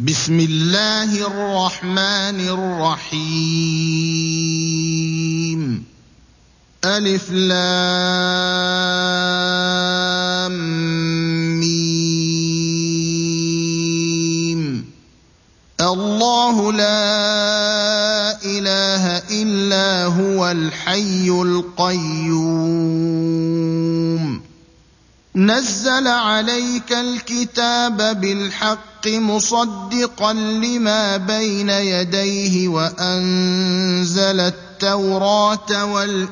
بسم الله الرحمن الرحيم ألف لام ميم الله لا إله إلا هو الحي القيوم نزل عليك الكتاب بالحق مصدقا لما بين يديه وأنزل التوراة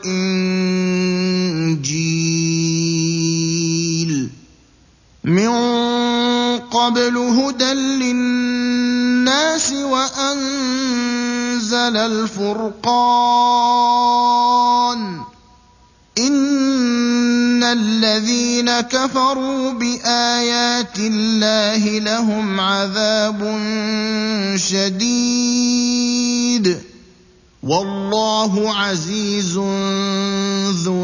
والإنجيل من قبل هدى للناس وأنزل الفرقان إن الذين كفروا بآيات الله لهم عذاب شديد والله عزيز ذو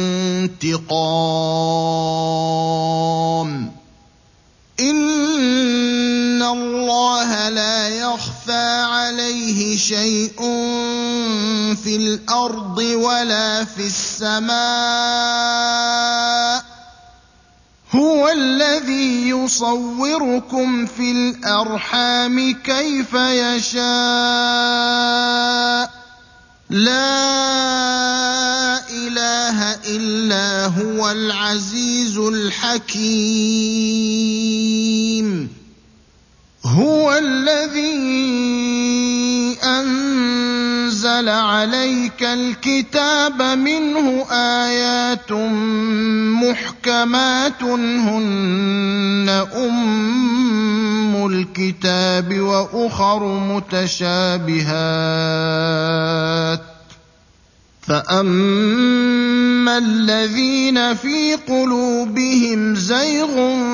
انتقام إن الله لا يخفى عليه شيء في الأرض ولا في السماء هو الذي يصوركم في الأرحام كيف يشاء لا إله إلا هو العزيز الحكيم هو الذي أنزل عليك الكتاب منه آيات محكمات هن أم الكتاب وأخر متشابهات فأما الذين في قلوبهم زيغ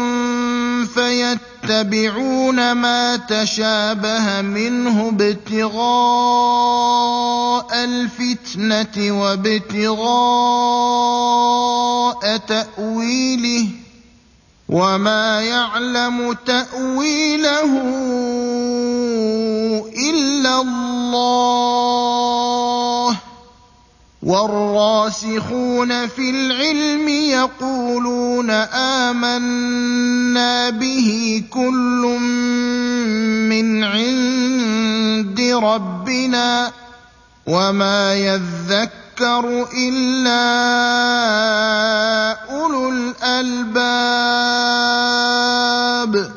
فيتبعون ما تشابه منه ابتغاء الفتنة وابتغاء تأويله وما يعلم تأويله إلا الله والراسخون في العلم يقولون آمنا به كل من عند ربنا وما يذكر إلا أولو الألباب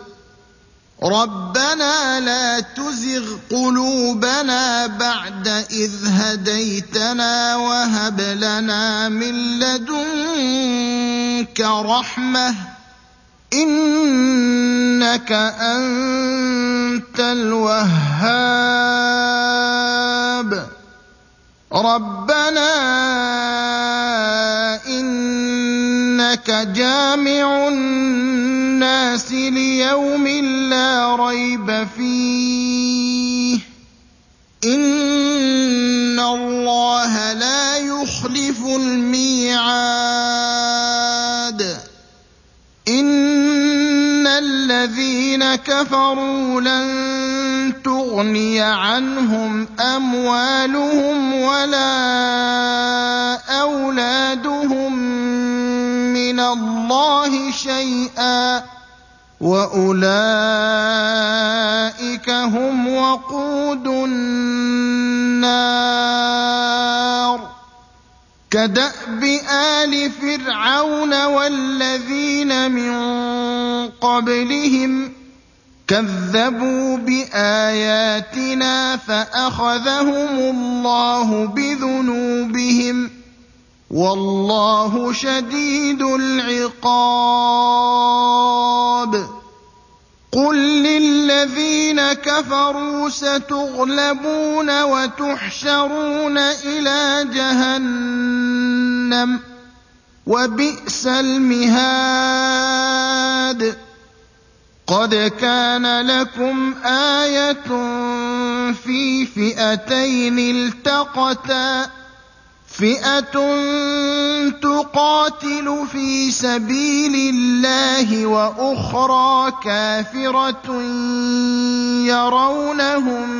ربنا لا تزغ قلوبنا بعد إذ هديتنا وهب لنا من لدنك رحمة إنك أنت الوهاب ربنا إنك جامع الناس ليوم لا ريب فيه إن الله لا يخلف الميعاد إن الذين كفروا لن تغني عنهم أموالهم ولا أولادهم من الله شيئا وأولئك هم وقود النار كدأب آل فرعون والذين من قبلهم كذبوا بآياتنا فأخذهم الله بذنوبهم والله شديد العقاب قل للذين كفروا ستغلبون وتحشرون إلى جهنم وبئس المهاد قد كان لكم آية في فئتين التقتا فئة تقاتل في سبيل الله وأخرى كافرة يرونهم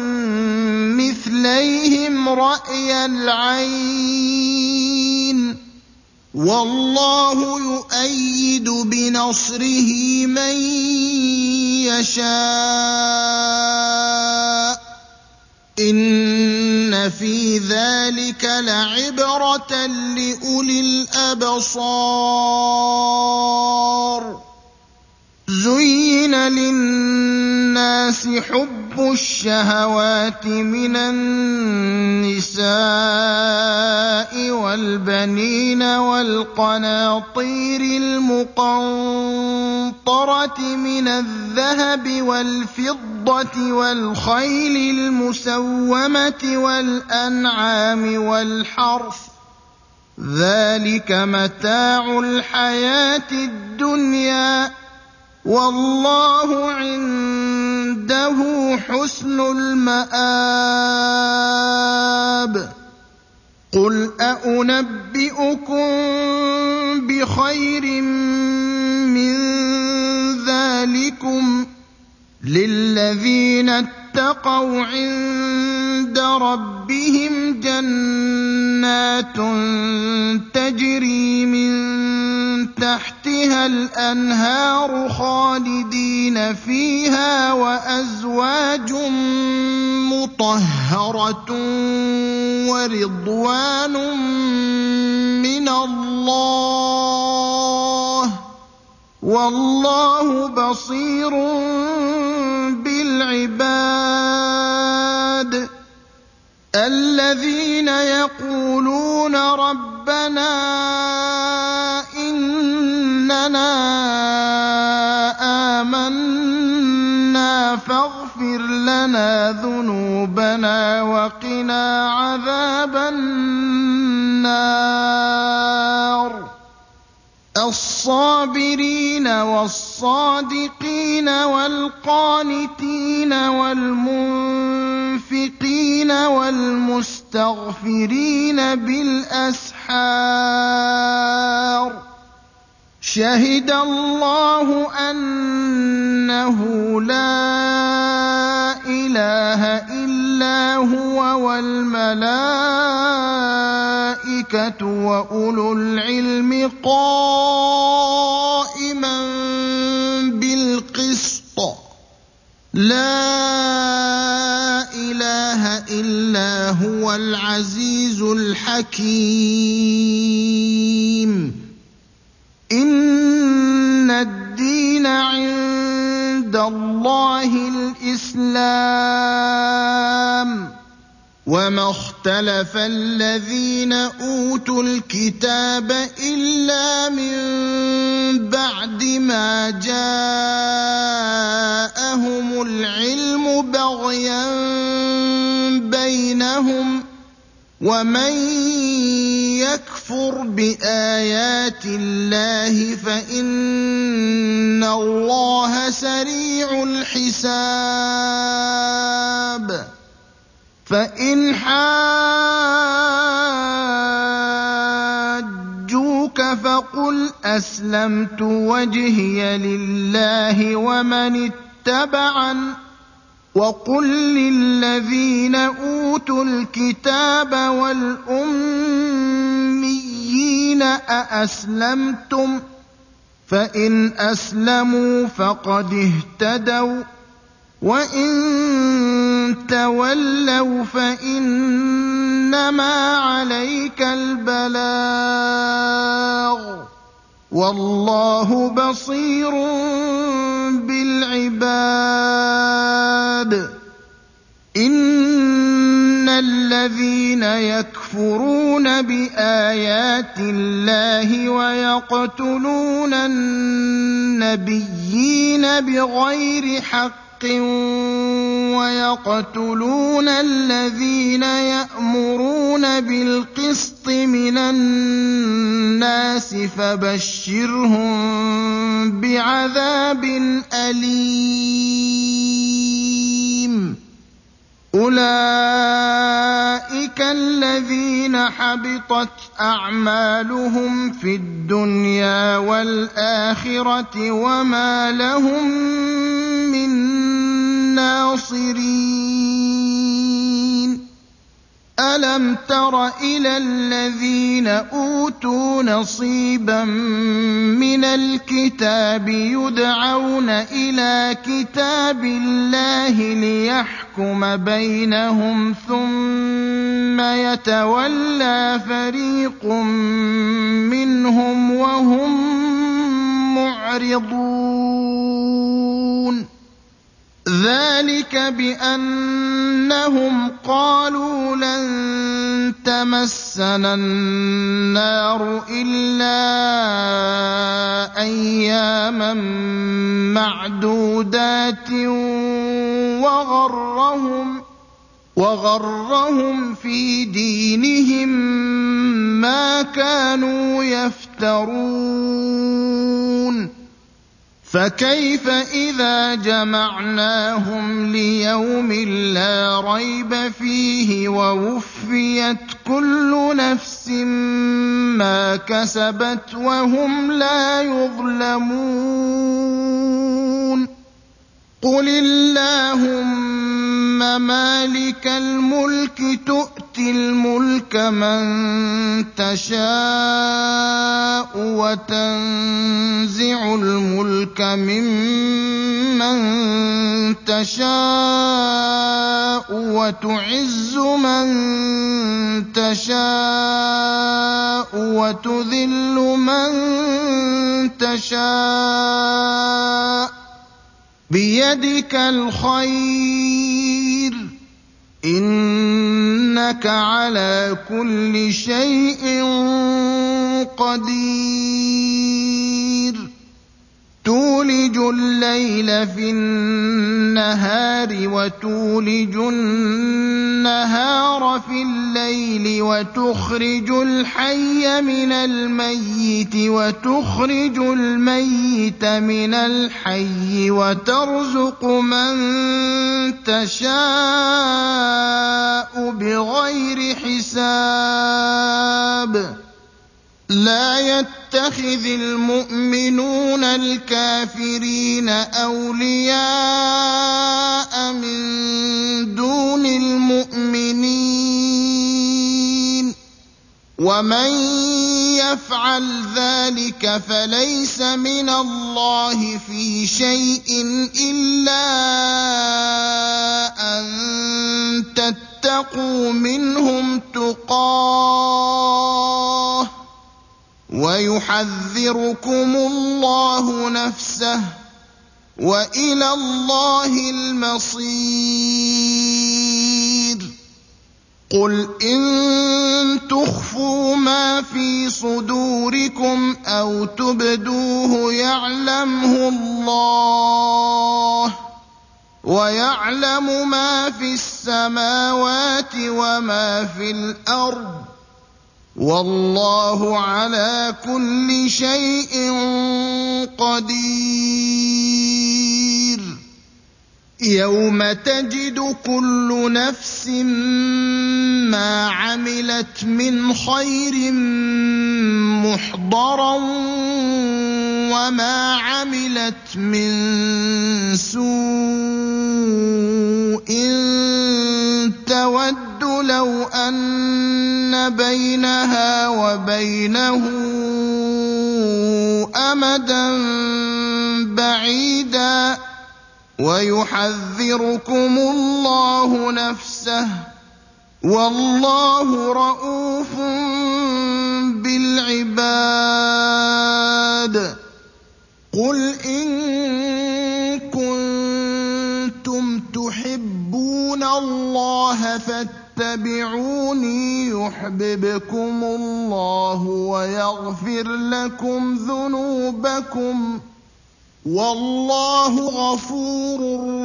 مثليهم رأي العين والله يؤيد بنصره من يشاء إن في ذلك لعبرة لأولي الأبصار زين للناس حب الشهوات من النساء والبنين والقناطير المقنطرة من الذهب والفضة والخيل المسومة والأنعام والحرث ذلك متاع الحياة الدنيا والله عنده حسن المآب قل أنبئكم بخير من ذلكم للذين اتقوا عند ربهم جنات تجري من تحتها الأنهار خالدين فيها وأزواج مطهرة ورضوان من الله والله بصير بالعباد الذين يقولون ربنا إننا آمنا فاغفر لنا ذنوبنا وقنا عذاب النار الصابرين والصادقين والقانتين والمنفقين والمستغفرين بالأسحار شهد الله أنه لا إله إلا هو والملائكة وأولو العلم قائما بالقسط لا إله إلا هو العزيز الحكيم إن الدين عند الله الإسلام وما اختلف الذين أوتوا الكتاب إلا من بعد ما جاءهم العلم بغيا بينهم ومن يكفر بآيات الله فإن الله سريع الحساب فإن حاجوك فقل أسلمت وجهي لله ومن اتبعن وقل للذين أوتوا الكتاب والأميين أأسلمتم فإن أسلموا فقد اهتدوا وإن تولوا فإنما عليك البلاغ والله بصير بالعباد إن الذين يكفرون بآيات الله ويقتلون النبيين بغير حق ويقتلون الذين يأمرون بالقسط من الناس فبشرهم بعذاب أليم أولئك أولئك الذين حبطت أعمالهم في الدنيا والآخرة وما لهم من ناصرين ألم تر إلى الذين أوتوا نصيبا من الكتاب يدعون إلى كتاب الله ليحكم بينهم ثم يتولى فريق منهم وهم معرضون ذلك بأنهم قالوا لن تمسنا النار إلا أياما معدودات وغرهم في دينهم ما كانوا يفترون فكيف إذا جمعناهم ليوم لا ريب فيه ووفيت كل نفس ما كسبت وهم لا يظلمون قل اللهم مالك الملك تؤتي الملك من تشاء وتنزع الملك ممن تشاء وتعز من تشاء وتذل من تشاء بيدك الخير إنك على كل شيء قدير تولج الليل في النهار وتولج النهار في الليل وتخرج الحي من الميت وتخرج الميت من الحي وترزق من تشاء بغير حساب لا يتخذ المؤمنون الكافرين أولياء من دون المؤمنين ومن يفعل ذلك فليس من الله في شيء إلا أن تتقوا منهم تقاه ويحذركم الله نفسه وإلى الله المصير قل إن تخفوا ما في صدوركم أو تبدوه يعلمه الله ويعلم ما في السماوات وما في الأرض والله على كل شيء قدير يوم تجد كل نفس ما عملت من خير محضرا وما عملت من سوء تود لو أن بينها وبينه أمدا بعيدا ويحذركم الله نفسه والله رءوف بالعباد قل إن كنتم تحبون الله فاتبعوني يحببكم الله ويغفر لكم ذنوبكم والله غفور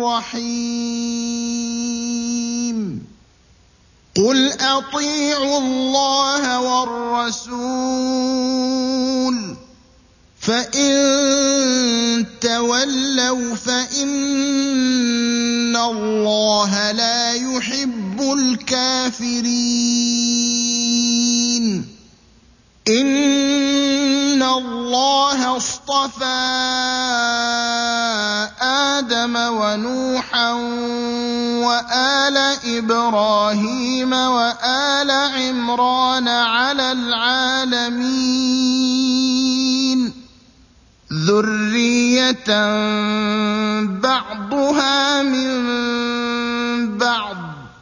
رحيم قل أطيعوا الله والرسول فإن تولوا فإن الله لا يحب يحب الكافرين إن الله اصطفى آدم ونوحا وآل إبراهيم وآل عمران على العالمين ذرية بعضها من بعض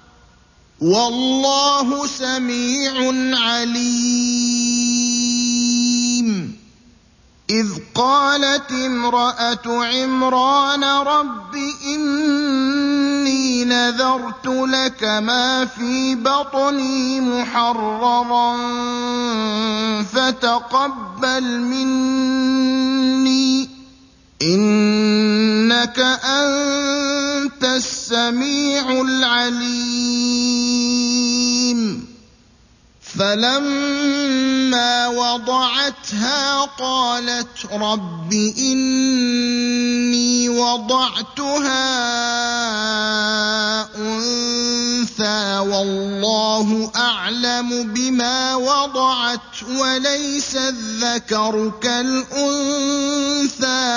والله سميع عليم إذ قالت امرأة عمران رب إني نذرت لك ما في بطني محررا فتقبل مني إنك أنت السميع العليم فلما وضعتها قالت رب إني وضعتها أنثى والله أعلم بما وضعت وليس الذكر كالأنثى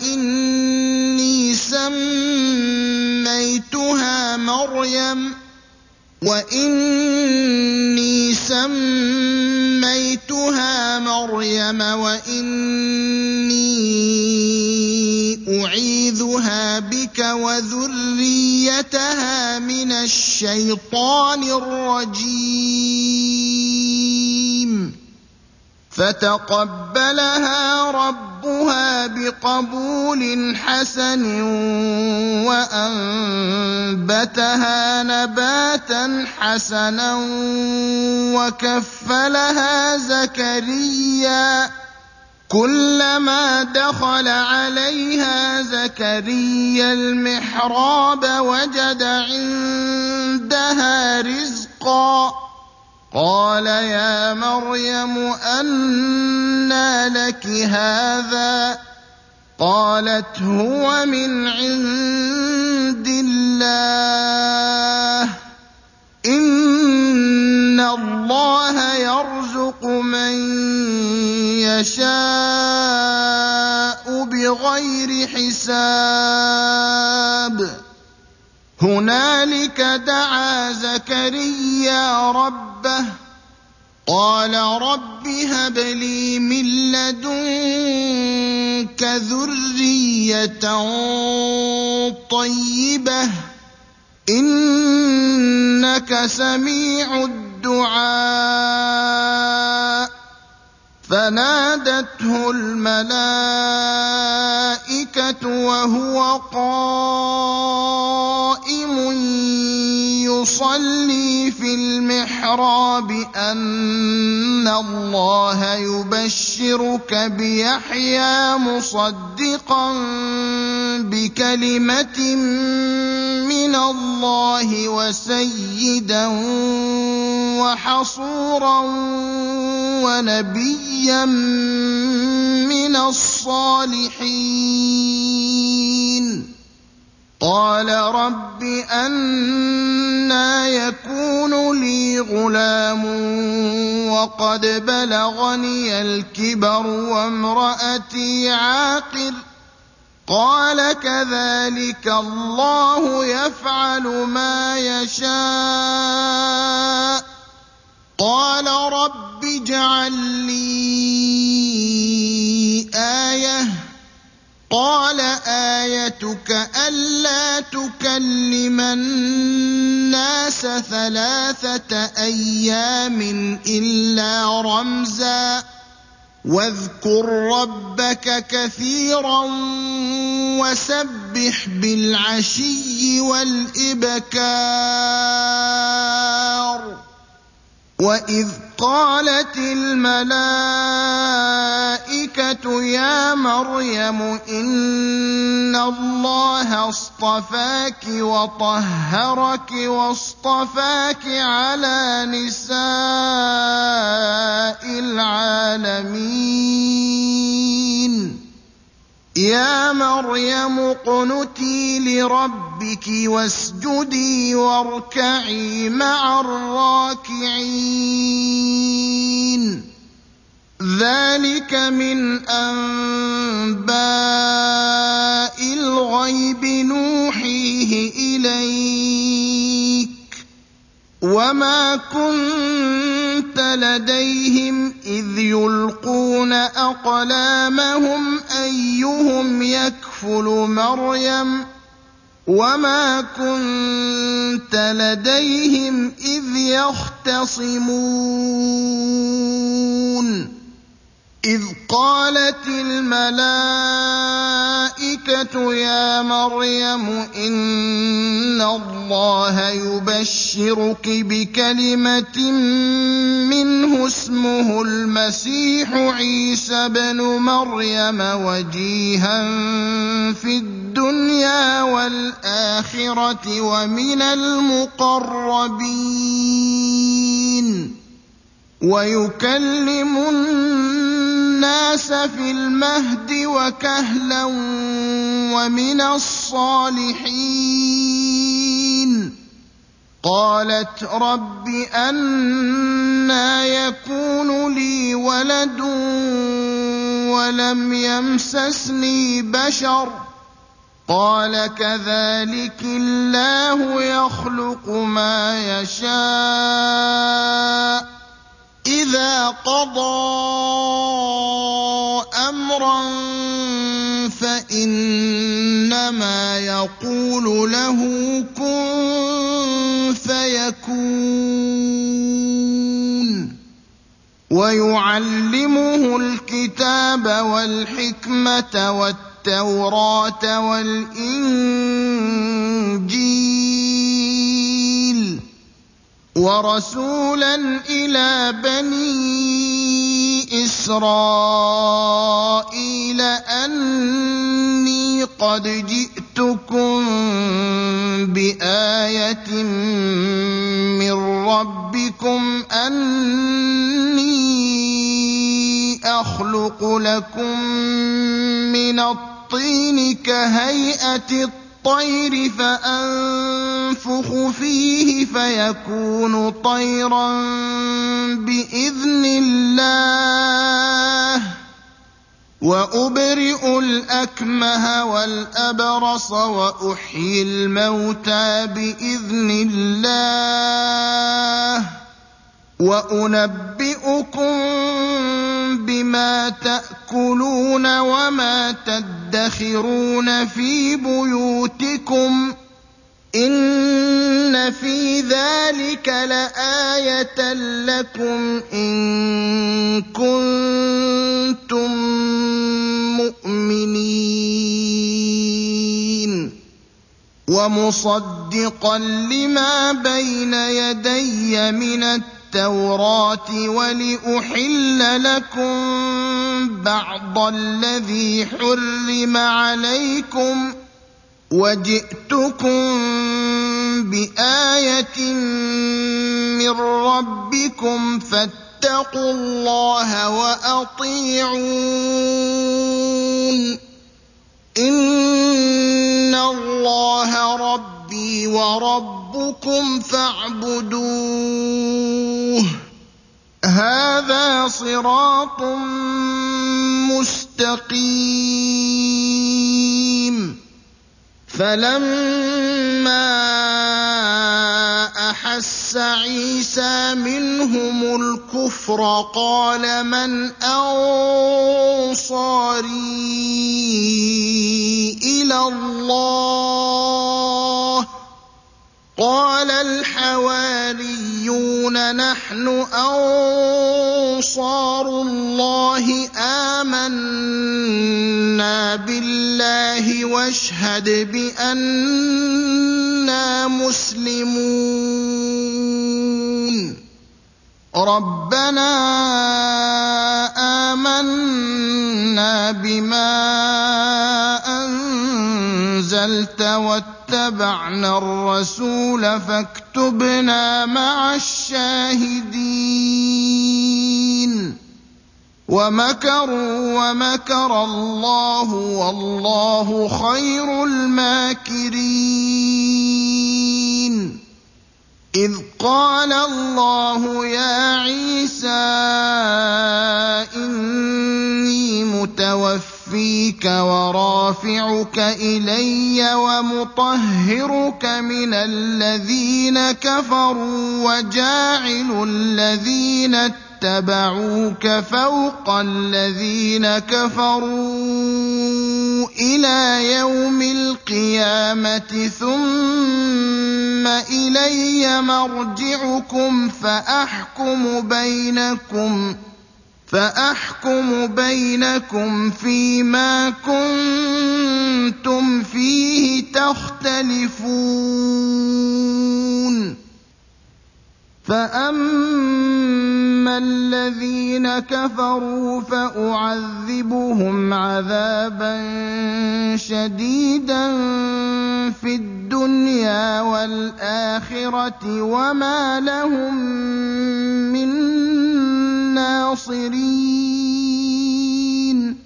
وإني سميتها مريم وإني أعيذها بك وذريتها من الشيطان الرجيم فتقبلها ربها بقبول حسن وأنبتها نباتا حسنا وكفلها زكريا كلما دخل عليها زكريا المحراب وجد عندها رزقا قال يا مريم أنى لك هذا قالت هو من عند الله إن الله يرزق من يشاء بغير حساب هنالك دعا زكريا ربه قال رب هب لي من لدنك ذرية طيبة إنك سميع الدعاء فنادته الملائكة وهو قائم يصلي في المحراب أن الله يبشرك بيحيى مصدقا بكلمة من الله وسيدا وحصورا ونبيا من الصالحين قال رب أنى يكون لي غلام وقد بلغني الكبر وامرأتي عاقر قال كذلك الله يفعل ما يشاء قال رب اجعل لي آية قال آيتك ألا تكلم الناس 3 أيام إلا رمزا واذكر ربك كثيرا وسبح بالعشي والإبكار وإذ قالت الملائكة يا مريم إن الله اصطفاك وطهرك واصطفاك على نساء العالمين يَا مَرْيَمُ اقْنُتِي لِرَبِّكِ وَاسْجُدِي وَارْكَعِي مَعَ الرَّاكِعِينَ ذَٰلِكَ مِنْ أَنبَاءِ الْغَيْبِ نُوحِيهِ إِلَيْكَ ۖ وَمَا كُنتَ لَدَيْهِمْ إِذْ يُلْقُونَ أَقْلَامَهُمْ أَيُّهُمْ يَكْفُلُ مَرْيَمَ ۖ وَمَا كُنتَ لَدَيْهِمْ إِذْ يَخْتَصِمُونَ إِذْ قَالَتِ الْمَلَائِكَةُ يَا مَرْيَمُ إِنَّ اللَّهَ يُبَشِّرُكِ بِكَلِمَةٍ مِّنْهُ اسْمُهُ الْمَسِيحُ عِيسَى ابْنُ مَرْيَمَ وَجِيهًا فِي الدُّنْيَا وَالْآخِرَةِ وَمِنَ الْمُقَرَّبِينَ وَيُكَلِّمُ النَّاسَ فِي الْمَهْدِ وَكَهْلًا وَمِنَ الصَّالِحِينَ قَالَتْ رَبِّ أَنَّىٰ يَكُونُ لِي وَلَدٌ وَلَمْ يَمْسَسْنِي بَشَرٌ قَالَ كَذَٰلِكِ اللَّهُ يَخْلُقُ مَا يَشَاءُ إِذَا قَضَىٰ أَمْرًا فَإِنَّمَا يَقُولُ لَهُ كُن فَيَكُونُ وَيُعَلِّمُهُ الْكِتَابَ وَالْحِكْمَةَ وَالتَّوْرَاةَ وَالْإِنجِيلَ وَرَسُولًا إِلَىٰ بَنِي إِسْرَائِيلَ أَنِّي قَدْ جِئْتُكُم بِآيَةٍ مِّن رَّبِّكُمْ أَنِّي أَخْلُقُ لَكُم مِّنَ الطِّينِ كَهَيْئَةِ الطَّيْرِ فَأَنفُخُ فِيهِ فَيَكُونُ طَيْرًا بِإِذْنِ اللَّهِ وَأُبْرِئُ الْأَكْمَهَ وَالْأَبْرَصَ وَأُحْيِي الْمَوْتَىٰ بِإِذْنِ اللَّهِ وَأُنَبِّئُكُم بِمَا تَأْكُلُونَ وَمَا تَدَّخِرُونَ فِي بُيُوتِكُمْ ۚ إِنَّ فِي ذَٰلِكَ لَآيَةً لَّكُمْ إِن كُنتُم مُّؤْمِنِينَ وَمُصَدِّقًا لِّمَا بَيْنَ يَدَيَّ مِنَ التَّوْرَاةِ وَلِأُحِلَّ لَكُم بَعْضَ الَّذِي حُرِّمَ عَلَيْكُمْ ۚ وَجِئْتُكُم بِآيَةٍ مِّن رَّبِّكُمْ فَاتَّقُوا اللَّهَ وَأَطِيعُونِ إِنَّ اللَّهَ رَبِّي وَرَبُّكُمْ فَاعْبُدُوهُ ۚ هَٰذَا صِرَاطٌ مُّسْتَقِيمٌ فَلَمَّا أَحَسَّ عِيسَىٰ مِنْهُمُ الْكُفْرَ قَالَ مَنْ أَنصَارِي إِلَى اللَّهِ قَالَ الْحَوَارِيُّونَ نَحْنُ أَنصَارُ اللَّهِ آمَنَّا بِاللَّهِ وَاشْهَدْ بِأَنَّا مُسْلِمُونَ رَبَّنَا آمَنَّا بِمَا أَنزَلْتَ وَاتَّبَعْنَا الرَّسُولَ فَاكْتُبْنَا مَعَ الشَّاهِدِينَ وَمَكَرُوا وَمَكَرَ اللَّهُ وَاللَّهُ خَيْرُ الْمَاكِرِينَ إِذْ قَالَ اللَّهُ يَا عِيسَىٰ إِنِّي مُتَوَفِّيكَ وَرَافِعُكَ إِلَيَّ وَمُطَهِّرُكَ مِنَ الَّذِينَ كَفَرُوا وَجَاعِلُ الَّذِينَ اتَّبَعُوكَ فَوْقَ الَّذِينَ كَفَرُوا إِلَىٰ يَوْمِ الْقِيَامَةِ ثُمَّ إِلَيَّ مَرْجِعُكُمْ فَأَحْكُمُ بَيْنَكُمْ فِيمَا كُنتُمْ فِيهِ تَخْتَلِفُونَ فَأَمَّا الَّذِينَ كَفَرُوا فَأُعَذِّبُهُمْ عَذَابًا شَدِيدًا فِي الدُّنْيَا وَالْآخِرَةِ وَمَا لَهُم مِّن نَّاصِرِينَ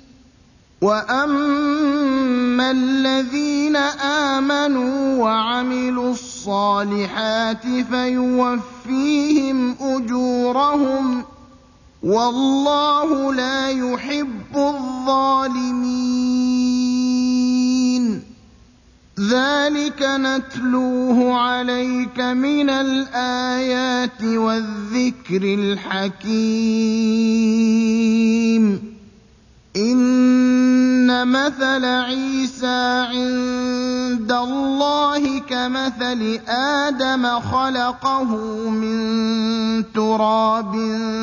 وَأَمَّا الَّذِينَ آمَنُوا وَعَمِلُوا الصَّالِحَاتِ فَيُوَفِّيهِمْ أُجُورَهُمْ ۗ وَاللَّهُ لَا يُحِبُّ الظَّالِمِينَ ذَٰلِكَ نَتْلُوهُ عَلَيْكَ مِنَ الْآيَاتِ وَالذِّكْرِ الْحَكِيمِ إِنَّ مَثَلَ عِيسَىٰ عِندَ اللَّهِ كَمَثَلِ آدَمَ خَلَقَهُ مِن تُرَابٍ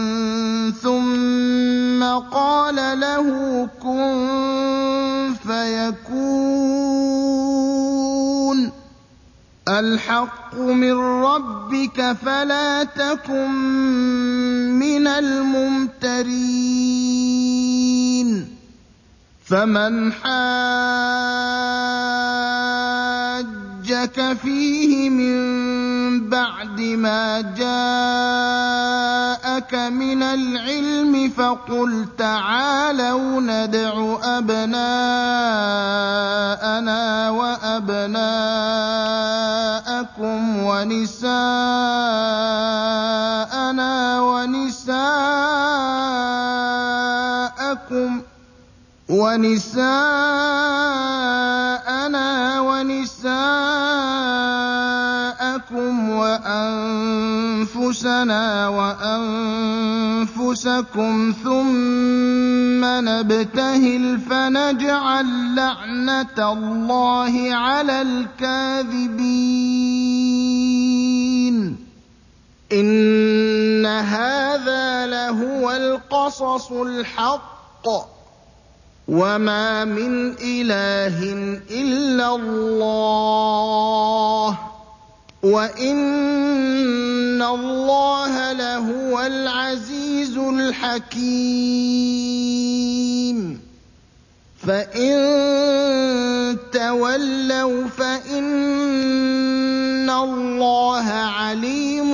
ثُمَّ قَالَ لَهُ كُن فَيَكُونُ الْحَقُّ مِن رَّبِّكَ فَلَا تَكُن مِّنَ الْمُمْتَرِينَ فَمَنْ حَاجَّكَ فِيهِ مِن بَعْدِ مَا جَاءَكَ مِنَ الْعِلْمِ فَقُلْ تَعَالَوْا نَدْعُ أَبْنَاءَنَا وَأَبْنَاءَكُمْ ونساءنا ونساءكم وأنفسنا وأنفسكم ثُمَّ نَبْتَهِلْ فَنَجْعَل لَّعْنَتَ اللَّهِ عَلَى الْكَاذِبِينَ إِنَّ هَٰذَا لَهُوَ الْقَصَصُ الْحَقُّ وَمَا مِنْ إِلَٰهٍ إِلَّا اللَّهُ وَإِنَّ اللَّهَ لَهُوَ الْعَزِيزُ الْحَكِيمُ فَإِن تَوَلَّوْا فَإِنَّ اللَّهَ عَلِيمٌ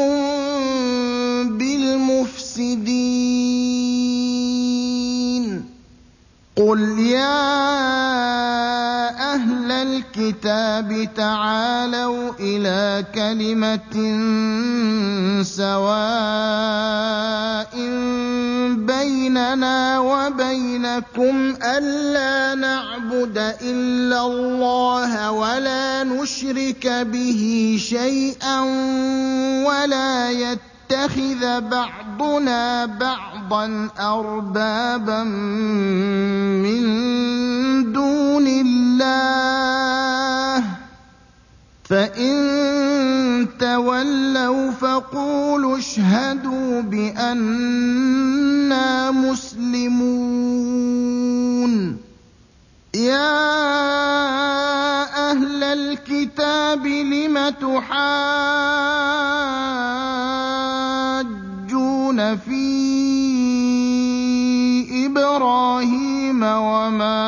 بِالْمُفْسِدِينَ قُلْ يَا أَهْلَ الْكِتَابِ تَعَالَوْا إِلَىٰ كَلِمَةٍ سَوَاءٍ بَيْنَنَا وَبَيْنَكُمْ أَلَّا نَعْبُدَ إِلَّا اللَّهَ وَلَا نُشْرِكَ بِهِ شَيْئًا وَلَا يَتَّخِذَ بَعْضُنَا بَعْضًا أَرْبَابًا مِّن دُونِ اللَّهِ ۚ فَإِن تَوَلَّوْا فَقُولُوا اشْهَدُوا بِأَنَّا مُسْلِمُونَ يَا أَهْلَ الْكِتَابِ لِمَ تُحَاجُّونَ فِي إِبْرَاهِيمَ وَمَا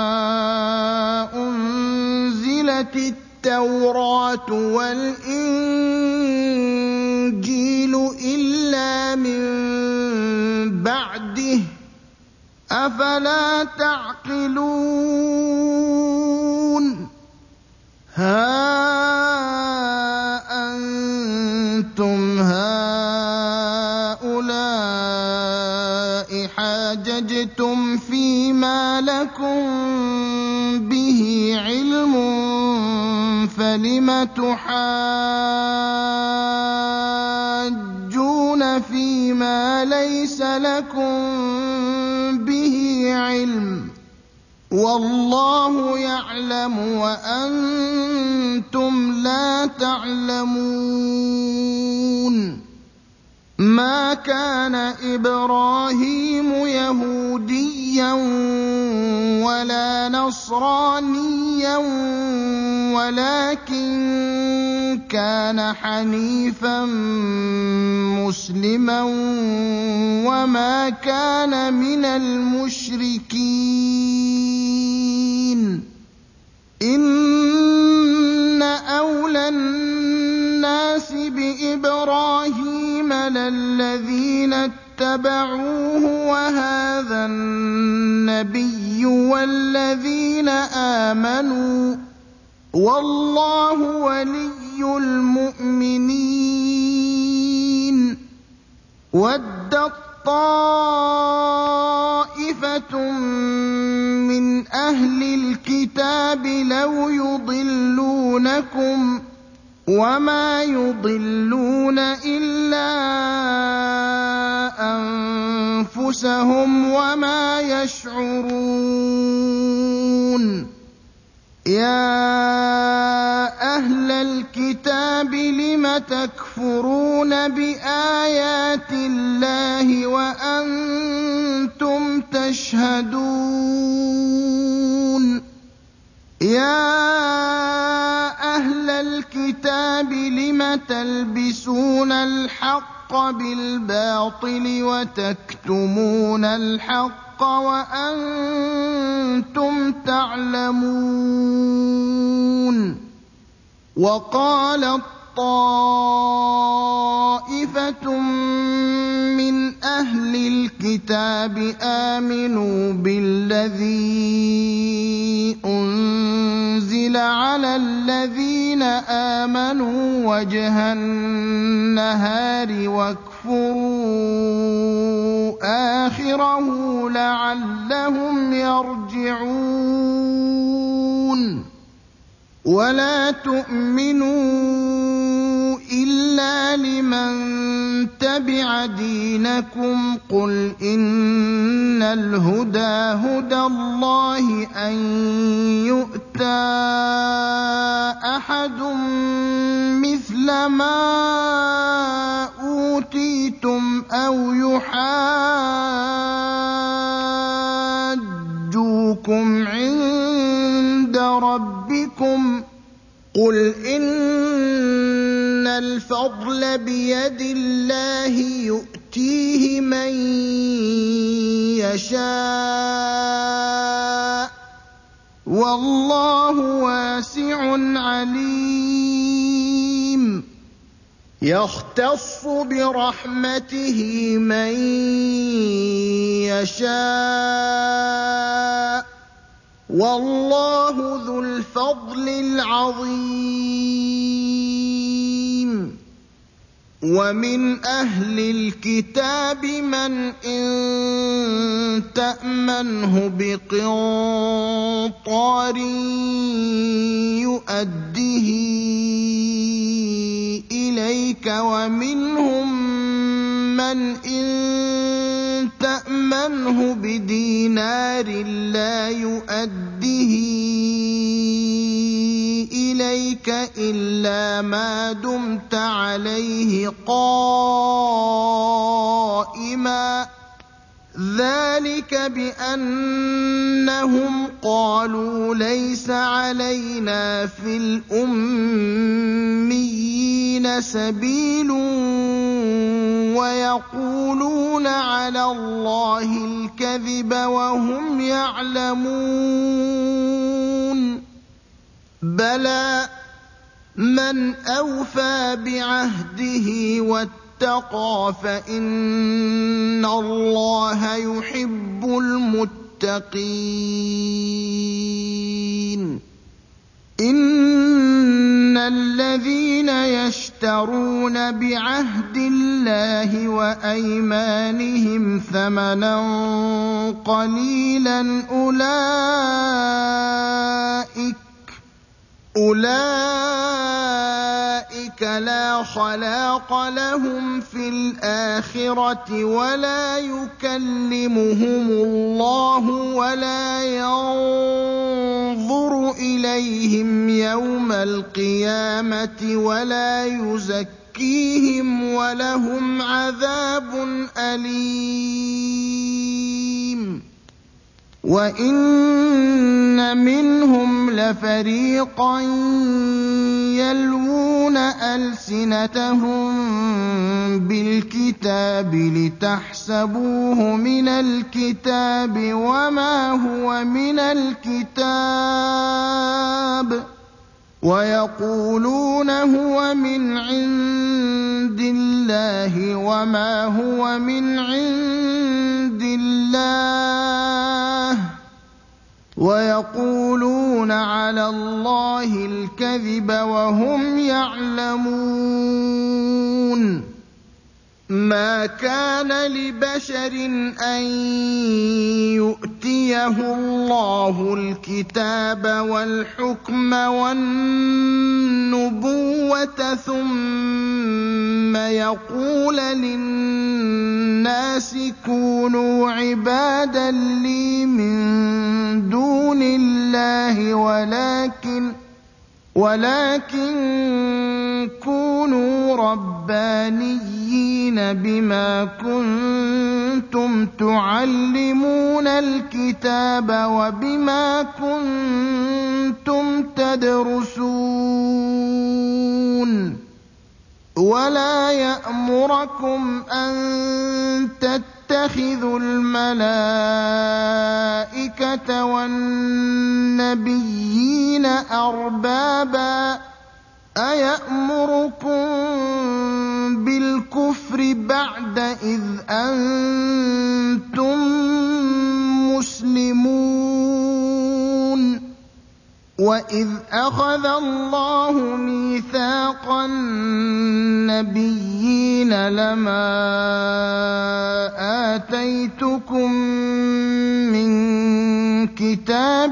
أُنزِلَتِ التَّوْرَاةُ وَالْإِنجِيلُ إِلَّا مِن بَعْدِهِ ۚ أفلا تعقلون ها أنتم هؤلاء حاججتم فيما لكم به علم فلم تحاجون فيما ليس لكم به علم والله يعلم وأنتم لا تعلمون ما كان إبراهيم يهوديا ولا نصرانيا ولكن كان حنيفا مسلما وما كان من المشركين إن أولى الناس بإبراهيم للذين اتبعوه وهذا النبي والذين آمنوا والله ولي المؤمنين ودت طائفة من أهل الكتاب لو يضلونكم وما يضلون إلا أنفسهم وما يشعرون يا أهل الكتاب لم تكفرون بآيات الله وأنتم تشهدون يا أهل الكتاب لم تلبسون الحق بالباطل وتكتمون الحق وأنتم تعلمون وقالت طائفة من أهل الكتاب آمنوا بالذي أنزل على الذين آمنوا وجه النهار واكفروا آخره لعلهم يرجعون ولا تؤمنوا إلا لمن تبع دينكم قل إن الهدى هدى الله أن يؤتى أحد مثل ما أوتيتم أو يحاجوكم عند ربكم قل إن الفضل بيد الله يؤتيه من يشاء والله واسع عليم يختص برحمته من يشاء والله ذو الفضل العظيم ومن أهل الكتاب من إن تأمنه بقنطار يؤده إليك ومنهم من إن تأمنه بدينار لا يؤده إليك إلا ما دمت عليه قائما ذلك بأنهم قالوا ليس علينا في الأميين سبيل ويقولون على الله الكذب وهم يعلمون بلى من أوفى بعهده واتقى فإن الله يحب المتقين. إن الذين يشترون بعهد الله وأيمانهم ثمنا قليلا أولئك لا خلاق لهم في الآخرة ولا يكلمهم الله ولا ينظر إليهم يوم القيامة ولا يزكيهم ولهم عذاب أليم. وإن منهم لفريقا يلوون ألسنتهم بالكتاب لتحسبوه من الكتاب وما هو من الكتاب ويقولون هو من عند الله وما هو من عند الله ويقولون على الله الكذب وهم يعلمون. ما كان لبشر أن يؤتيه الله الكتاب والحكم والنبوة ثم يقول للناس كونوا عبادا لي من دون الله ولكن كونوا ربانيين بما كنتم تعلمون الكتاب وبما كنتم تدرسون. ولا يأمركم أن تتخذوا الملائكة والنبيين أربابا أيأمركم بالكفر بعد إذ أنتم مسلمون. وإذ أخذ الله ميثاق النبيين لما آتيتكم من كتاب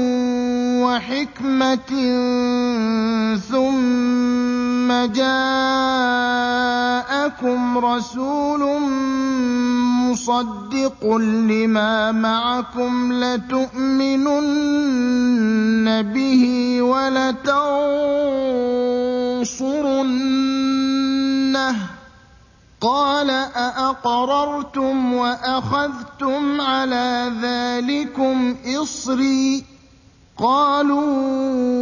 وحكمة ثم جاءكم رسول مصدق لما معكم لتؤمنن به ولتنصرنه قال أأقررتم وأخذتم على ذلكم إصري قالوا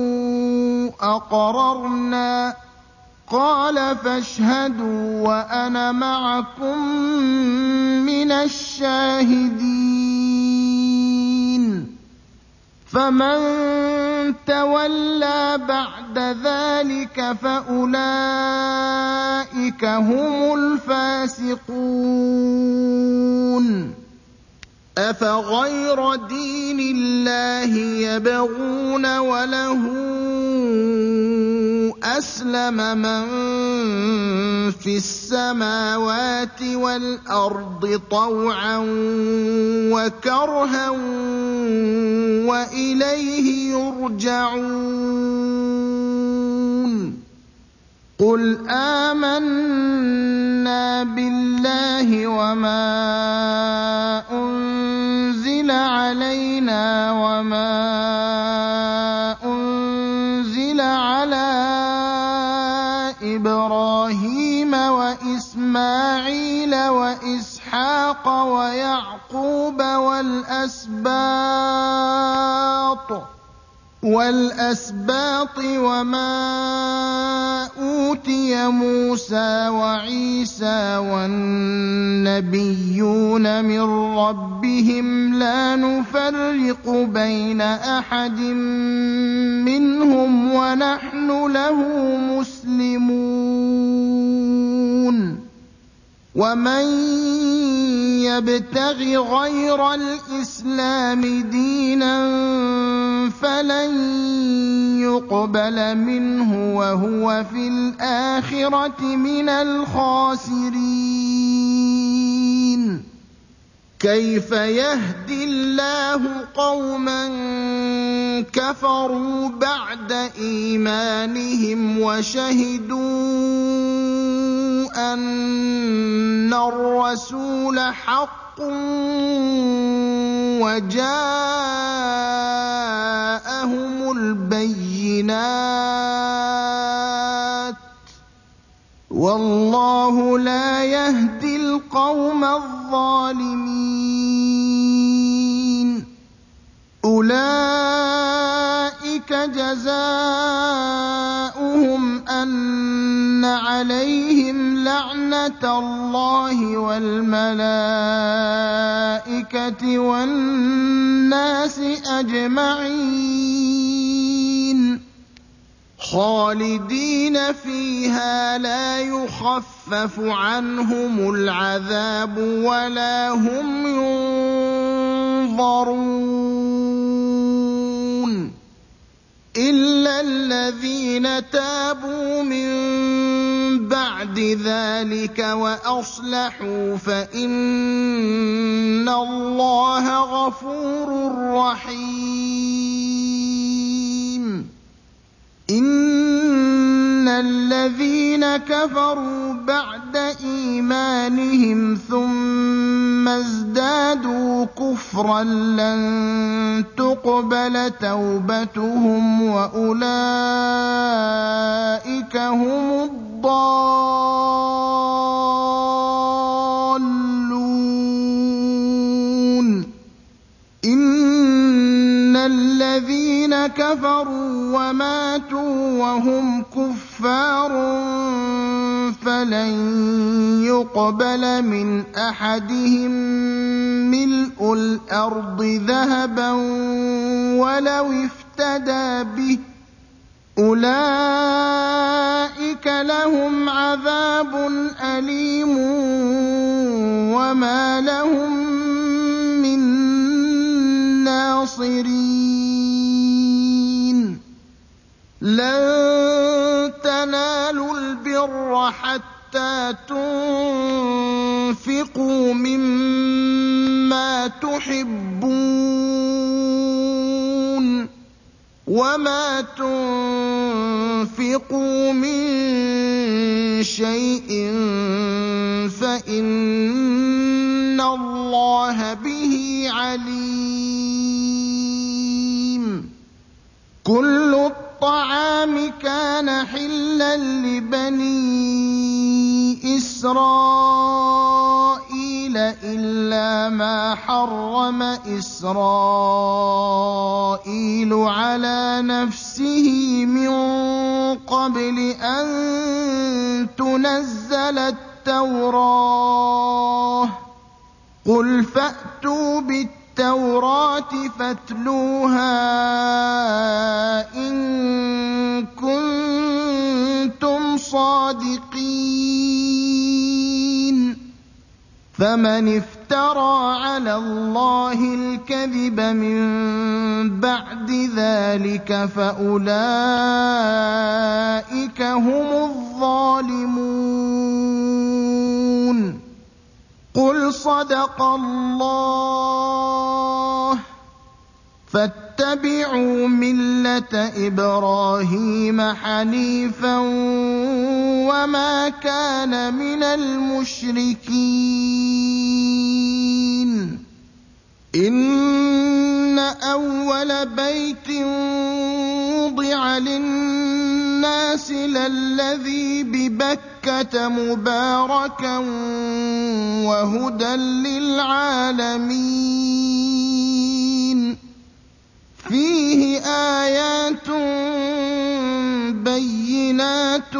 أقررنا قال فاشهدوا وأنا معكم من الشاهدين. فمن تولى بعد ذلك فأولئك هم الفاسقون. أفغير دين الله يبغون وله أسلم من في السماوات والأرض طوعا وكرها وإليه يرجعون. قل آمنا بالله وما أنزل علينا وما أنزل على إبراهيم وإسماعيل وإسحاق ويعقوب والأسباط وما أوتي موسى وعيسى والنبيون من ربهم لا نفرق بين أحد منهم ونحن له مسلمون. ومن يبتغ غير الإسلام دينا فلن يقبل منه وهو في الآخرة من الخاسرين. كيف يهدي الله قوما كفروا بعد إيمانهم وشهدوا أن الرسول حق وجاءهم البينات والله لا يهدي القوم الظالمين. أولئك جزاؤهم أن عليهم لعنة الله والملائكة والناس أجمعين خالدين فيها لا يخفف عنهم العذاب ولا هم ينظرون إلا الذين تابوا من بعد ذلك وأصلحوا فإن الله غفور رحيم. إن الذين كفروا بعد إيمانهم ثم ازدادوا كفرا لن تقبل توبتهم وأولئك هم الضالون. إن الذين كفروا وماتوا وهم كفار فلن يقبل من أحدهم ملء الأرض ذهبا ولو افتدى به أولئك لهم عذاب أليم وما لهم من ناصرين. لن تنالوا البر حتى تنفقوا مما تحبون وما تنفقوا من شيء فإن الله به عليم. كل الطعام كان حلا لبني إسرائيل إلا ما حرم إسرائيل على نفسه من قبل أن تنزل التوراة. قل فأتوا بالتوراة فاتلوها إن كنتم صادقين. فمن افترى على الله الكذب من بعد ذلك فأولئك هم الظالمون. قل صدق الله فاتبعوا ملة إبراهيم حنيفا وما كان من المشركين. إن أول بيت وضع للناس للذي ببكة مباركا وهدى للعالمين. فيه آيات بينات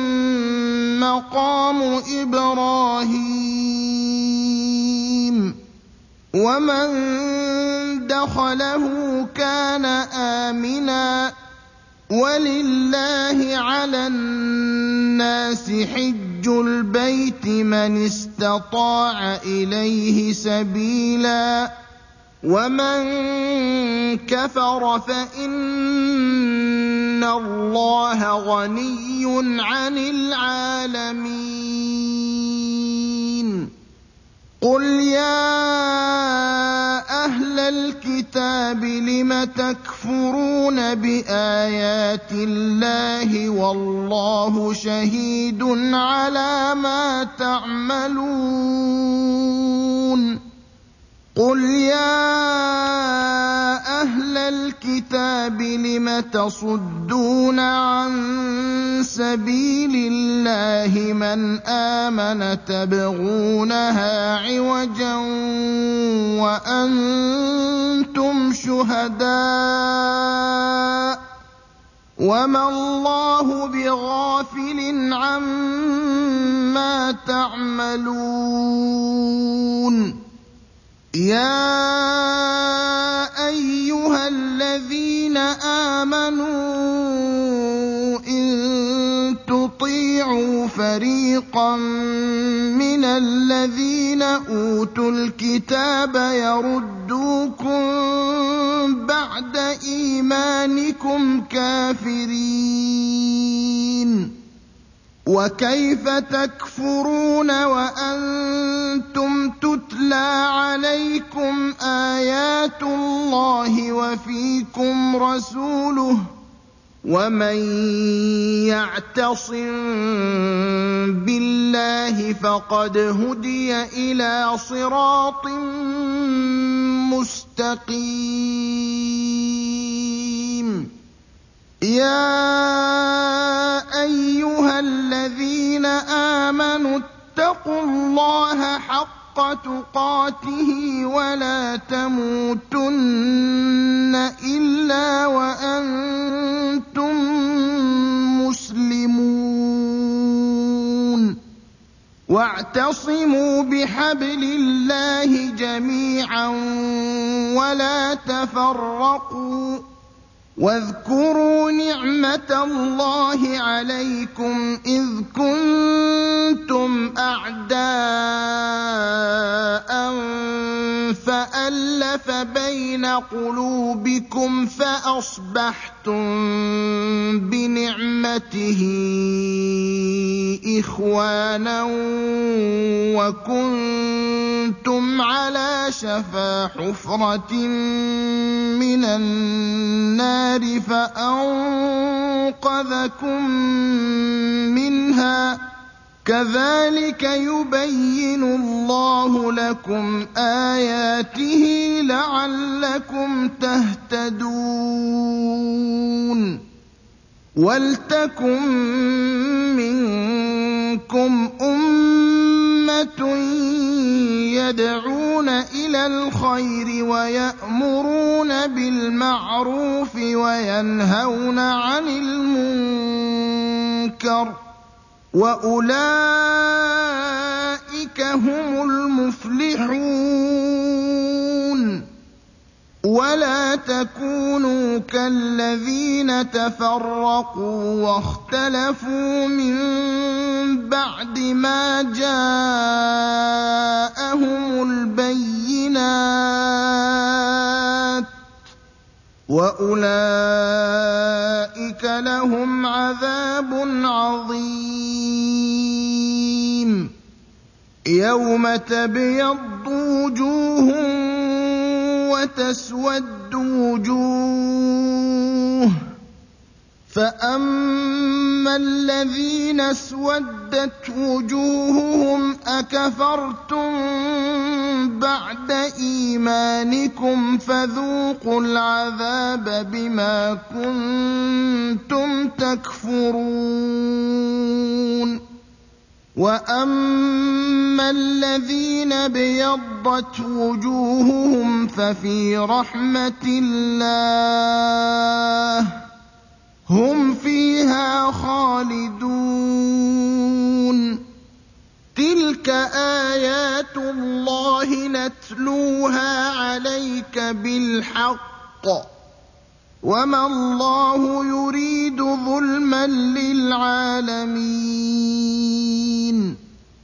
مقام إبراهيم ومن دخله كان آمنا وَلِلَّهِ عَلَى النَّاسِ حِجُّ الْبَيْتِ مَنِ اسْتَطَاعَ إِلَيْهِ سَبِيلًا ۚ وَمَن كَفَرَ فَإِنَّ اللَّهَ غَنِيٌّ عَنِ الْعَالَمِينَ قُلْ يَا أَهْلَ الْكِتَابِ لِمَ تَكْفُرُونَ بِآيَاتِ اللَّهِ وَاللَّهُ شَهِيدٌ عَلَىٰ مَا تَعْمَلُونَ قُلْ يَا أَهْلَ الْكِتَابِ لِمَ تَصُدُّونَ عَن سَبِيلِ اللَّهِ مَنْ آمَنَ تَبْغُونَهَا عِوَجًا وَأَنتُمْ شُهَدَاءُ ۗ وَمَا اللَّهُ بِغَافِلٍ عَمَّا تَعْمَلُونَ يَا أَيُّهَا الَّذِينَ آمَنُوا إِن تُطِيعُوا فَرِيقًا مِّنَ الَّذِينَ أُوتُوا الْكِتَابَ يَرُدُّوكُم بَعْدَ إِيمَانِكُمْ كَافِرِينَ وَكَيْفَ تَكْفُرُونَ وَأَنتُمْ تُتْلَىٰ عَلَيْكُمْ آيَاتُ اللَّهِ وَفِيكُمْ رَسُولُهُ ۗ وَمَن يَعْتَصِم بِاللَّهِ فَقَدْ هُدِيَ إِلَىٰ صِرَاطٍ مُّسْتَقِيمٍ يَا أَيُّهَا الَّذِينَ آمَنُوا اتَّقُوا اللَّهَ حَقَّ تُقَاتِهِ وَلَا تَمُوتُنَّ إِلَّا وَأَنتُم مُّسْلِمُونَ وَاعْتَصِمُوا بِحَبْلِ اللَّهِ جَمِيعًا وَلَا تَفَرَّقُوا ۚ وَاذْكُرُوا نِعْمَةَ اللَّهِ عَلَيْكُمْ إِذْ كُنتُمْ أَعْدَاءً فَأَلَّفَ بَيْنَ قُلُوبِكُمْ فَأَصْبَحْتُم بِنِعْمَتِهِ إِخْوَانًا وَكُنتُمْ عَلَىٰ شَفَا حُفْرَةٍ مِّنَ النَّارِ فَأَنقَذَكُم مِّنْهَا ۗ كَذَٰلِكَ يُبَيِّنُ اللَّهُ لَكُمْ آيَاتِهِ لَعَلَّكُمْ تَهْتَدُونَ وَلْتَكُن مِّنكُمْ أُمَّةٌ يَدْعُونَ إِلَى الْخَيْرِ وَيَأْمُرُونَ بِالْمَعْرُوفِ وَيَنْهَوْنَ عَنِ الْمُنكَرِ ۚ وَأُولَٰئِكَ هُمُ الْمُفْلِحُونَ وَلَا تَكُونُوا كَالَّذِينَ تَفَرَّقُوا وَاخْتَلَفُوا مِن بَعْدِ مَا جَاءَهُمُ الْبَيِّنَاتُ ۚ وَأُولَٰئِكَ لَهُمْ عَذَابٌ عَظِيمٌ يَوْمَ تَبْيَضُّ وُجُوهٌ وَتَسْوَدُّ وُجُوهٌ ۚ فَأَمَّا الَّذِينَ اسْوَدَّتْ وُجُوهُهُمْ أَكَفَرْتُم بَعْدَ إِيمَانِكُمْ فَذُوقُوا الْعَذَابَ بِمَا كُنتُمْ تَكْفُرُونَ وَأَمَّا الَّذِينَ ابْيَضَّتْ وُجُوهُهُمْ فَفِي رَحْمَةِ اللَّهِ هُمْ فِيهَا خَالِدُونَ تِلْكَ آيَاتُ اللَّهِ نَتْلُوهَا عَلَيْكَ بِالْحَقِّ ۚ وما الله يريد ظلما للعالمين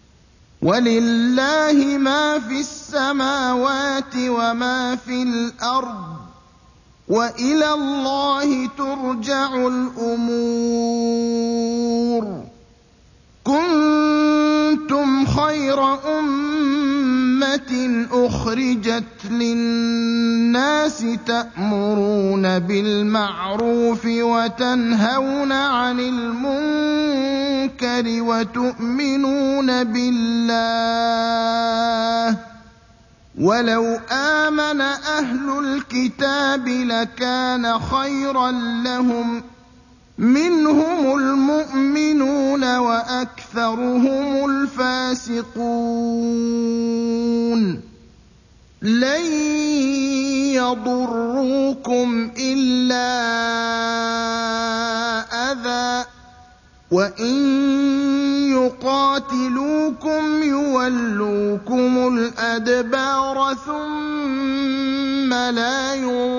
ولله ما في السماوات وما في الأرض وإلى الله ترجع الأمور كنتم خير أمة أخرجت للناس تأمرون بالمعروف وتنهون عن المنكر وتؤمنون بالله ولو آمن أهل الكتاب لكان خيرا لهم منهم المؤمنون وأكثرهم الفاسقون لن يضروكم إلا أذى وإن يقاتلوكم يولوكم الأدبار ثم لا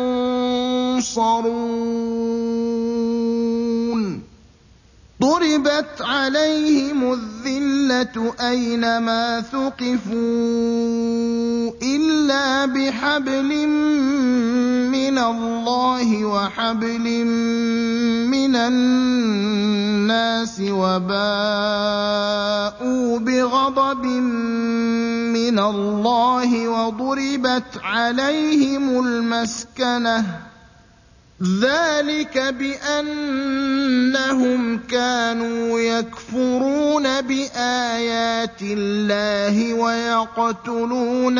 ينصرون ضربت عليهم الذلة أينما ثقفوا إلا بحبل من الله وحبل من الناس وباءوا بغضب من الله وضربت عليهم المسكنة ذلك بأنهم كانوا يكفرون بآيات الله ويقتلون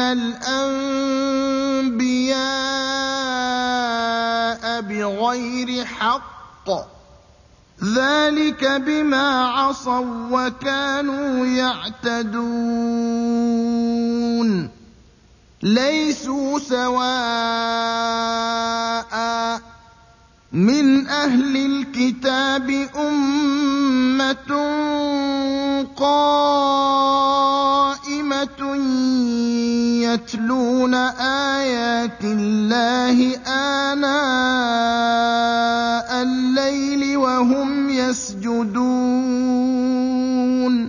الأنبياء بغير حق ذلك بما عصوا وكانوا يعتدون ليسوا سواء من أهل الكتاب أمة قائمة يتلون آيات الله آناء الليل وهم يسجدون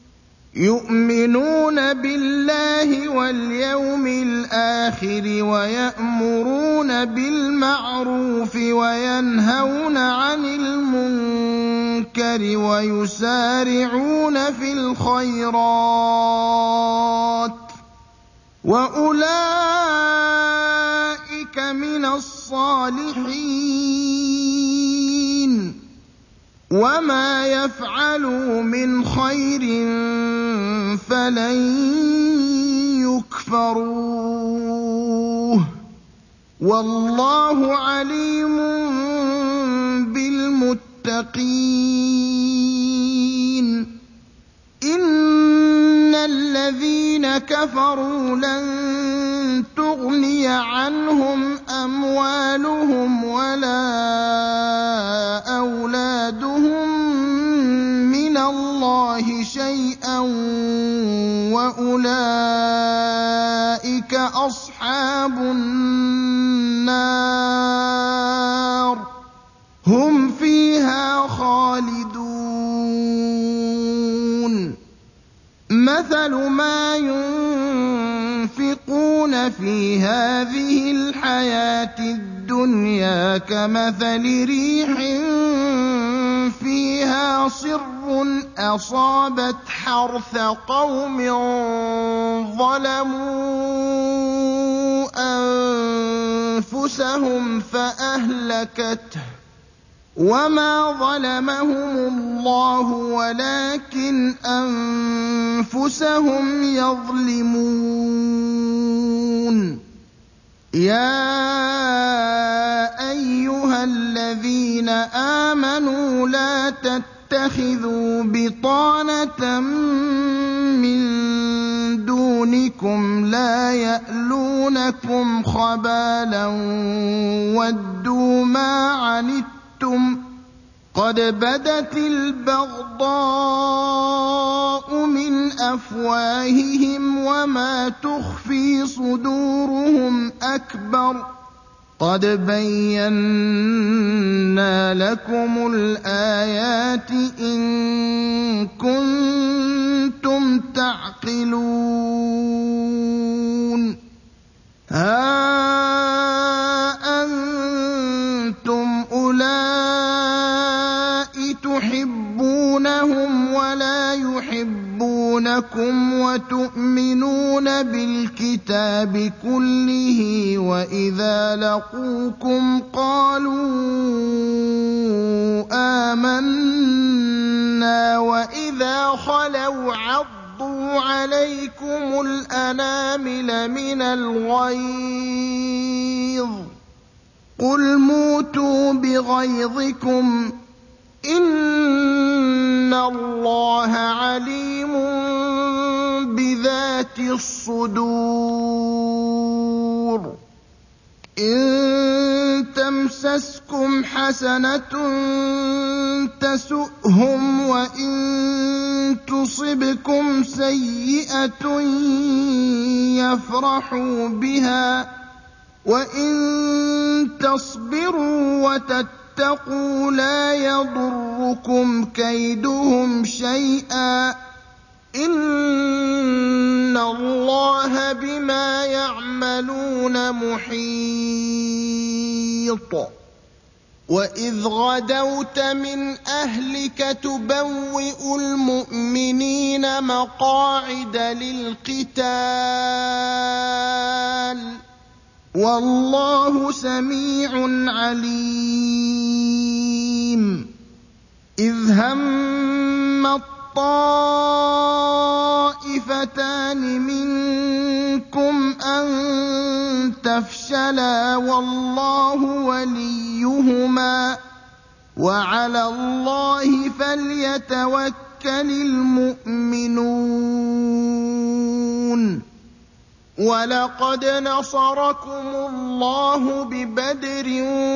يؤمنون بالله واليوم الآخر ويأمرون بالمعروف وينهون عن المنكر ويسارعون في الخيرات وأولئك من الصالحين وما يفعلوا من خير فلن يكفروه والله عليم بالمتقين إن الذين كفروا لن تغني عنهم أموالهم ولا أولادهم من الله شيئا وأولئك أصحاب النار هم فيها خالدون مثل ما ينفقون في هذه الحياة الدنيا كمثل ريح فيها صر أصابت حرث قوم ظلموا أنفسهم فأهلكته وما ظلمهم الله ولكن أنفسهم يظلمون يا أيها الذين آمنوا لا تتخذوا بطانة من دونكم لا يألونكم خبالا ودوا ما عنتم قد بدت البغضاء من أفواههم وما تخفي صدورهم أكبر قَدْ بَيَّنَّا لَكُمُ الْآيَاتِ إِن كُنتُمْ تَعْقِلُونَ هَا أَنتُمْ أُولَاءِ تُحِبُّونَهُمْ وَلَا يُحِبُّونَكُمْ وَتُؤْمِنُونَ بِالْكِتَابِ كُلِّهِ وَإِذَا لَقُوكُمْ قَالُوا آمَنَّا وَإِذَا خَلَوْا عَضُّوا عَلَيْكُمُ الْأَنَامِلَ مِنَ الْغَيْظِ قُلْ مُوتُوا بِغَيْظِكُمْ إِنَّ اللَّهَ عَلِيمٌ بِذَاتِ الصُّدُورِ إِن تَمْسَسْكُمْ حَسَنَةٌ تَسُؤْهُمْ وَإِن تُصِبْكُمْ سَيِّئَةٌ يَفْرَحُوا بِهَا وَإِن تَصْبِرُوا وَتَتَّقُوا لَا يَضُرُّكُمْ كَيْدُهُمْ شَيْئًا ۗ إِنَّ اللَّهَ بِمَا يَعْمَلُونَ مُحِيطٌ وَإِذْ غَدَوْتَ مِنْ أَهْلِكَ تُبَوِّئُ الْمُؤْمِنِينَ مَقَاعِدَ لِلْقِتَالِ وَاللَّهُ سَمِيعٌ عَلِيمٌ إِذْ هَمَّ الطَّائِفَتَانِ مِنكُمْ أَن تَفْشَلَا وَاللَّهُ وَلِيُّهُمَا وَعَلَى اللَّهِ فَلْيَتَوَكَّلِ الْمُؤْمِنُونَ وَلَقَدْ نَصَرَكُمُ اللَّهُ بِبَدْرٍ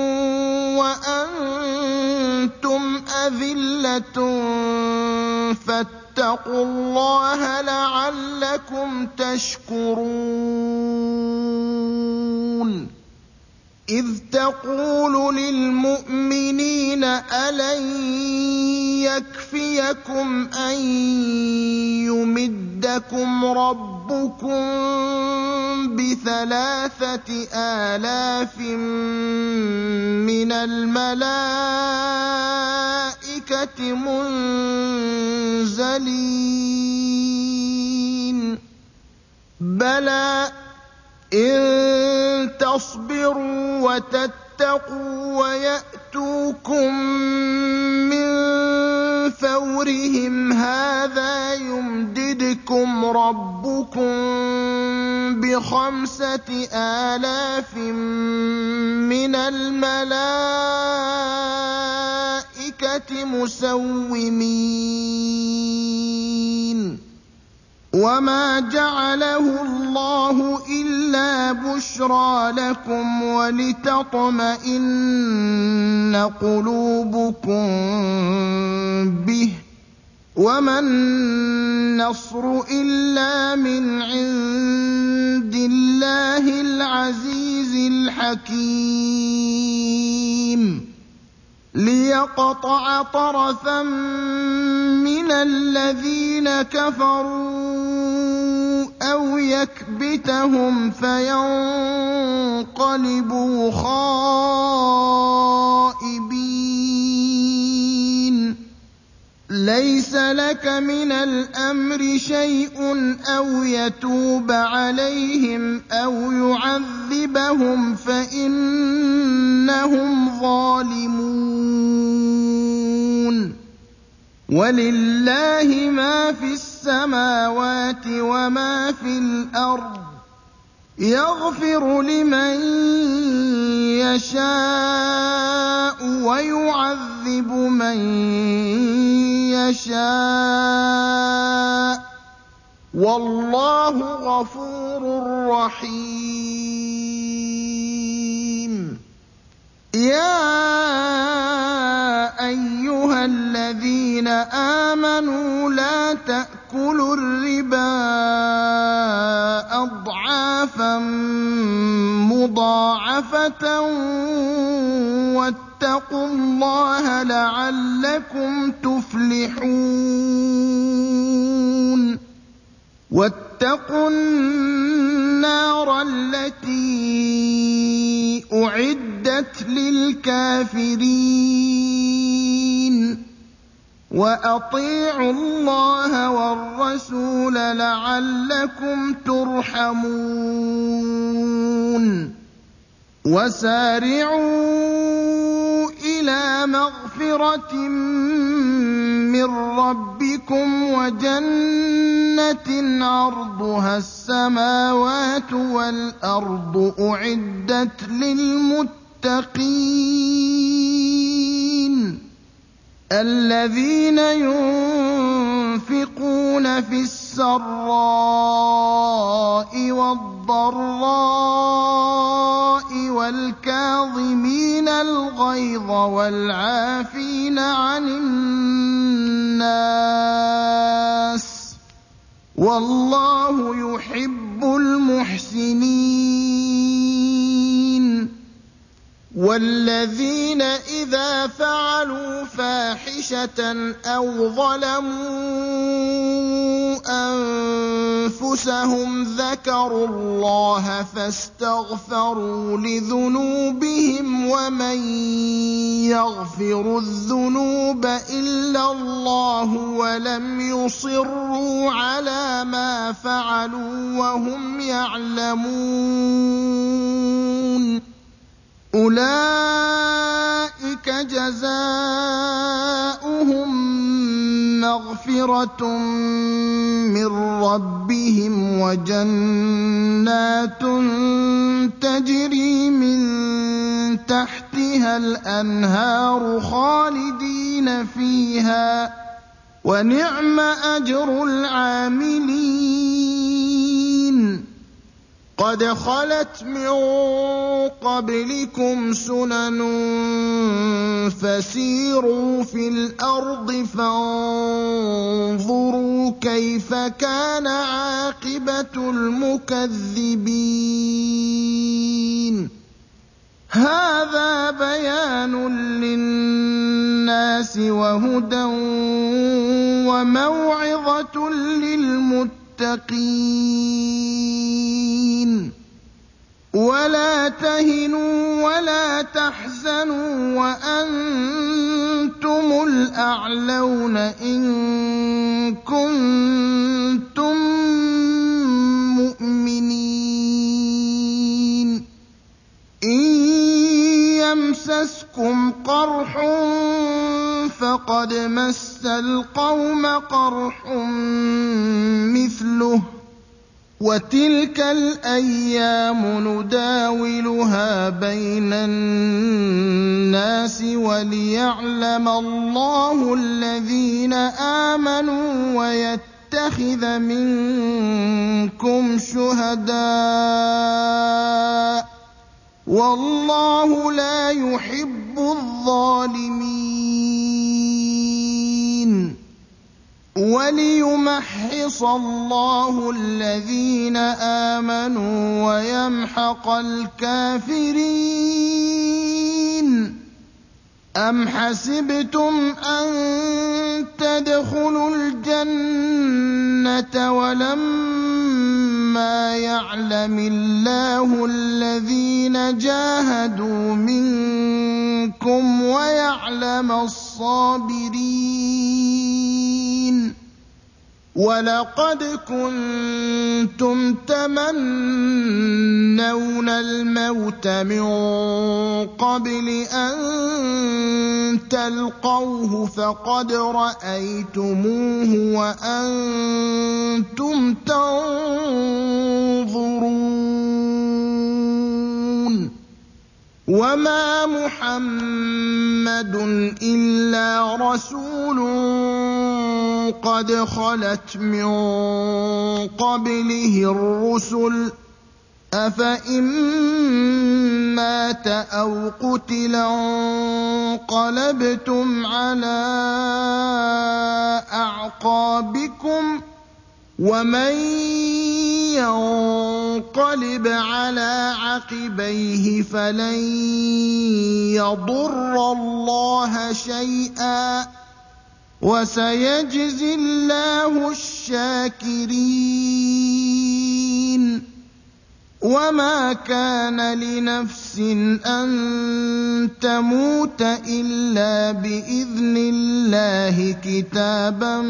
وَأَنتُمْ أَذِلَّةٌ فَاتَّقُوا اللَّهَ لَعَلَّكُمْ تَشْكُرُونَ إِذْ تَقُولُ لِلْمُؤْمِنِينَ أَلَن يَكْفِيَكُمْ أَن يُمِدَّكُمْ رَبُّكُم ب3,000,000 مِّنَ الْمَلَائِكَةِ مُنزَلِينَ بَلَىٰ إِن تَصْبِرُوا وَتَتَّقُوا وَيَأْتُوكُم مِّن فَوْرِهِمْ هَٰذَا يُمْدِدْكُمْ رَبُّكُم ب5,000,000 مِّنَ الْمَلَائِكَةِ مُسَوِّمِينَ وَمَا جَعَلَهُ اللَّهُ إِلَّا بُشْرَىٰ لَكُمْ وَلِتَطْمَئِنَّ قُلُوبُكُم بِهِ ۗ وَمَا النَّصْرُ إِلَّا مِنْ عِندِ اللَّهِ الْعَزِيزِ الْحَكِيمِ لِيَقْطَعَ طَرَفًا مِّنَ الَّذِينَ كَفَرُوا أَوْ يَكْبِتَهُمْ فَيَنقَلِبُوا خَائِبِينَ لَيْسَ لَكَ مِنَ الْأَمْرِ شَيْءٌ أَوْ يَتُوبَ عَلَيْهِمْ أَوْ يُعَذِّبَهُمْ فَإِنَّهُمْ ظَالِمُونَ وَلِلَّهِ مَا فِي السَّمَاوَاتِ وَمَا فِي الْأَرْضِ ۚ يَغْفِرُ لِمَن يَشَاءُ وَيُعَذِّبُ مَن يَشَاءُ ۚ وَاللَّهُ غَفُورٌ رَّحِيمٌ يَا أَيُّهَا الَّذِينَ آمَنُوا لَا تَأْكُلُوا الرِّبَا أَضْعَافًا مُضَاعَفَةً وَاتَّقُوا اللَّهَ لَعَلَّكُمْ تُفْلِحُونَ وَاتَّقُوا النَّارَ الَّتِي أُعِدَّتْ لِلْكَافِرِينَ وَأَطِيعُوا اللَّهَ وَالرَّسُولَ لَعَلَّكُمْ تُرْحَمُونَ وَسَارِعُوا إِلَىٰ مَغْفِرَةٍ مِّن رَّبِّكُمْ وَجَنَّةٍ عَرْضُهَا السَّمَاوَاتُ وَالْأَرْضُ أُعِدَّتْ لِلْمُتَّقِينَ الَّذِينَ يُنفِقُونَ فِي السَّرَّاءِ وَالضَّرَّاءِ وَالْكَاظِمِينَ الْغَيْظَ وَالْعَافِينَ عَنِ النَّاسِ ۗ وَاللَّهُ يُحِبُّ الْمُحْسِنِينَ وَالَّذِينَ إِذَا فَعَلُوا فَاحِشَةً أَوْ ظَلَمُوا أَنفُسَهُمْ ذَكَرُوا اللَّهَ فَاسْتَغْفَرُوا لِذُنُوبِهِمْ وَمَن يَغْفِرُ الذُّنُوبَ إِلَّا اللَّهُ وَلَمْ يُصِرُّوا عَلَىٰ مَا فَعَلُوا وَهُمْ يَعْلَمُونَ أُولَٰئِكَ جَزَاؤُهُم مَّغْفِرَةٌ مِّن رَّبِّهِمْ وَجَنَّاتٌ تَجْرِي مِن تَحْتِهَا الْأَنْهَارُ خَالِدِينَ فِيهَا ۚ وَنِعْمَ أَجْرُ الْعَامِلِينَ قَدْ خَلَتْ مِن قَبْلِكُمْ سُنَنٌ فَسِيرُوا فِي الْأَرْضِ فَانظُرُوا كَيْفَ كَانَ عَاقِبَةُ الْمُكَذِّبِينَ هَٰذَا بَيَانٌ لِّلنَّاسِ وَهُدًى وَمَوْعِظَةٌ لِّلْمُتَّقِينَ وَلَا تَهِنُوا وَلَا تَحْزَنُوا وَأَنتُمُ الْأَعْلَوْنَ إِن كُنتُم مُّؤْمِنِينَ إِن يَمْسَسْكُمْ قَرْحٌ فَقَدْ مَسَّ الْقَوْمَ قَرْحٌ مِّثْلُهُ ۚ وَتِلْكَ الْأَيَّامُ نُدَاوِلُهَا بَيْنَ النَّاسِ وَلِيَعْلَمَ اللَّهُ الَّذِينَ آمَنُوا وَيَتَّخِذَ مِنكُمْ شُهَدَاءَ ۗ وَاللَّهُ لَا يُحِبُّ الظَّالِمِينَ وَلِيُمَحِّصَ اللَّهُ الَّذِينَ آمَنُوا وَيَمْحَقَ الْكَافِرِينَ أَمْ حَسِبْتُمْ أَن تَدْخُلُوا الْجَنَّةَ وَلَمَّا يَعْلَمِ اللَّهُ الَّذِينَ جَاهَدُوا مِنكُمْ وَيَعْلَمَ الصَّابِرِينَ وَلَقَدْ كُنتُمْ تَمَنَّوْنَ الْمَوْتَ مِن قَبْلِ أَن تَلْقَوْهُ فَقَدْ رَأَيْتُمُوهُ وَأَنتُمْ تَنظُرُونَ وَمَا مُحَمَّدٌ إِلَّا رَسُولٌ قَدْ خَلَتْ مِن قَبْلِهِ الرُّسُلُ ۚ أَفَإِن مَّاتَ أَوْ قُتِلَ انقَلَبْتُمْ عَلَىٰ أَعْقَابِكُمْ ۚ وَمَن ينقلب على عقبيه فلن يضر الله شيئا وسيجزي الله الشاكرين وما كان لنفس أن تموت إلا بإذن الله كتابا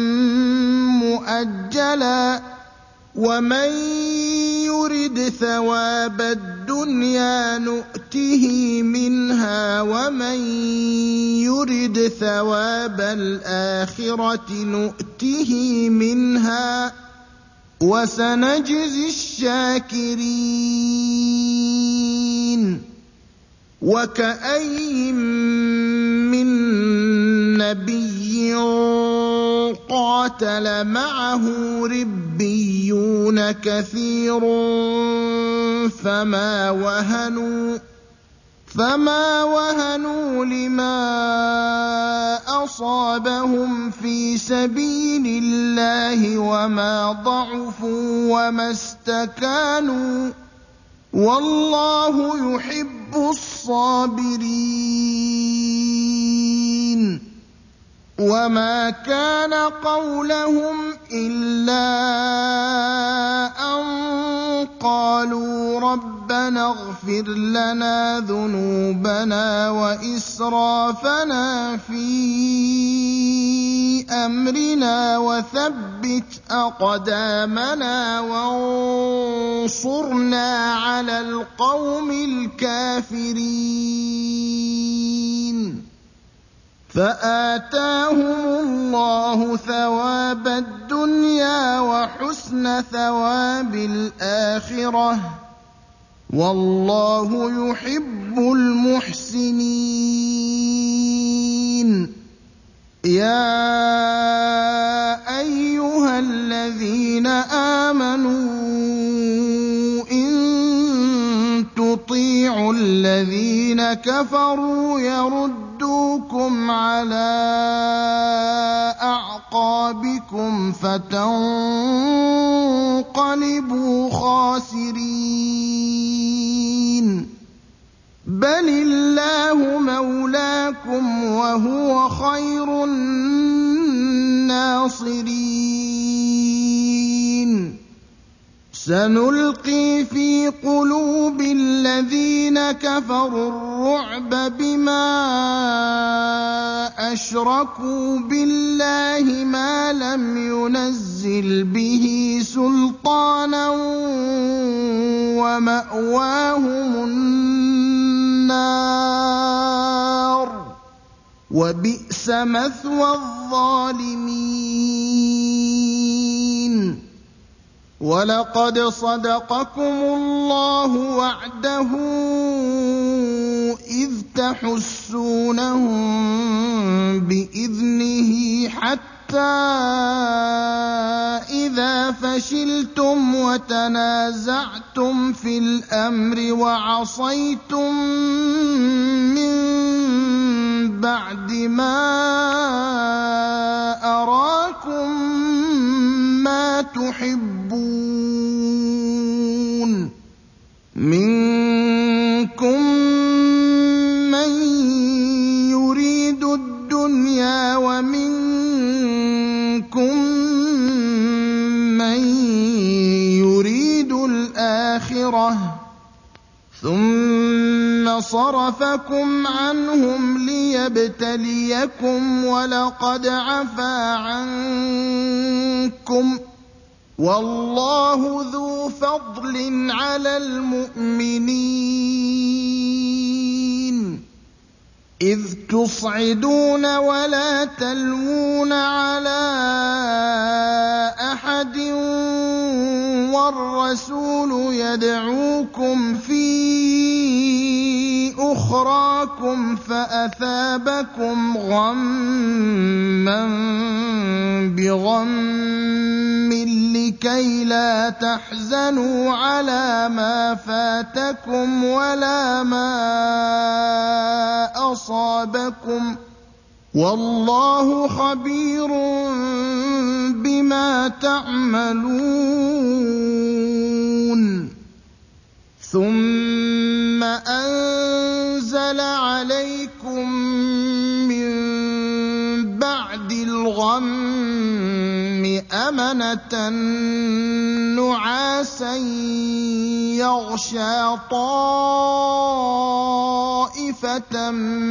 مؤجلا ومن يرد ثواب الدنيا نؤته منها ومن يرد ثواب الآخرة نؤته منها وسنجزي الشاكرين وكأي من نبي قاتل معه ربيون كثير فما وهنوا لما أصابهم في سبيل الله وما ضعفوا وما استكانوا والله يحب الصابرين وما كان قولهم إلا أن قالوا ربنا اغفر لنا ذنوبنا وإسرافنا في أمرنا وثبت أقدامنا وانصرنا على القوم الكافرين فآتاهم الله ثواب الدنيا وحسن ثواب الآخرة والله يحب المحسنين يا أيها الذين آمنوا إن تطيعوا الذين كفروا يردوكم على أعقابكم فتنقلبوا خاسرين بل الله مولاكم وهو خير الناصرين سنلقي في قلوب الذين كفروا الرعب بما أشركوا بالله ما لم ينزل به سلطانا ومأواهم النار وبئس مثوى الظالمين ولقد صدقكم الله وعده إذ تحسونهم بإذنه حتى إذا فشلتم وتنازعتم في الأمر وعصيتم من بعد ما أراكم ما تحبون منكم من يريد الدنيا ومنكم من يريد الآخرة ثم صرفكم عنهم ليبتليكم ولقد عفا عنكم والله ذو فضل على المؤمنين إذ تصعدون ولا تلوون على أحد والرسول يدعوكم في أخراكم فأثابكم غما بغم لكي لا تحزنوا على ما فاتكم ولا ما أصابكم والله خبير بما تعملون ثُمَّ أَنزَلَ عَلَيْكُم مِّن بَعْدِ الْغَمِّ أَمَنَةً نُّعَاسًا يَغْشَىٰ طَائِفَةً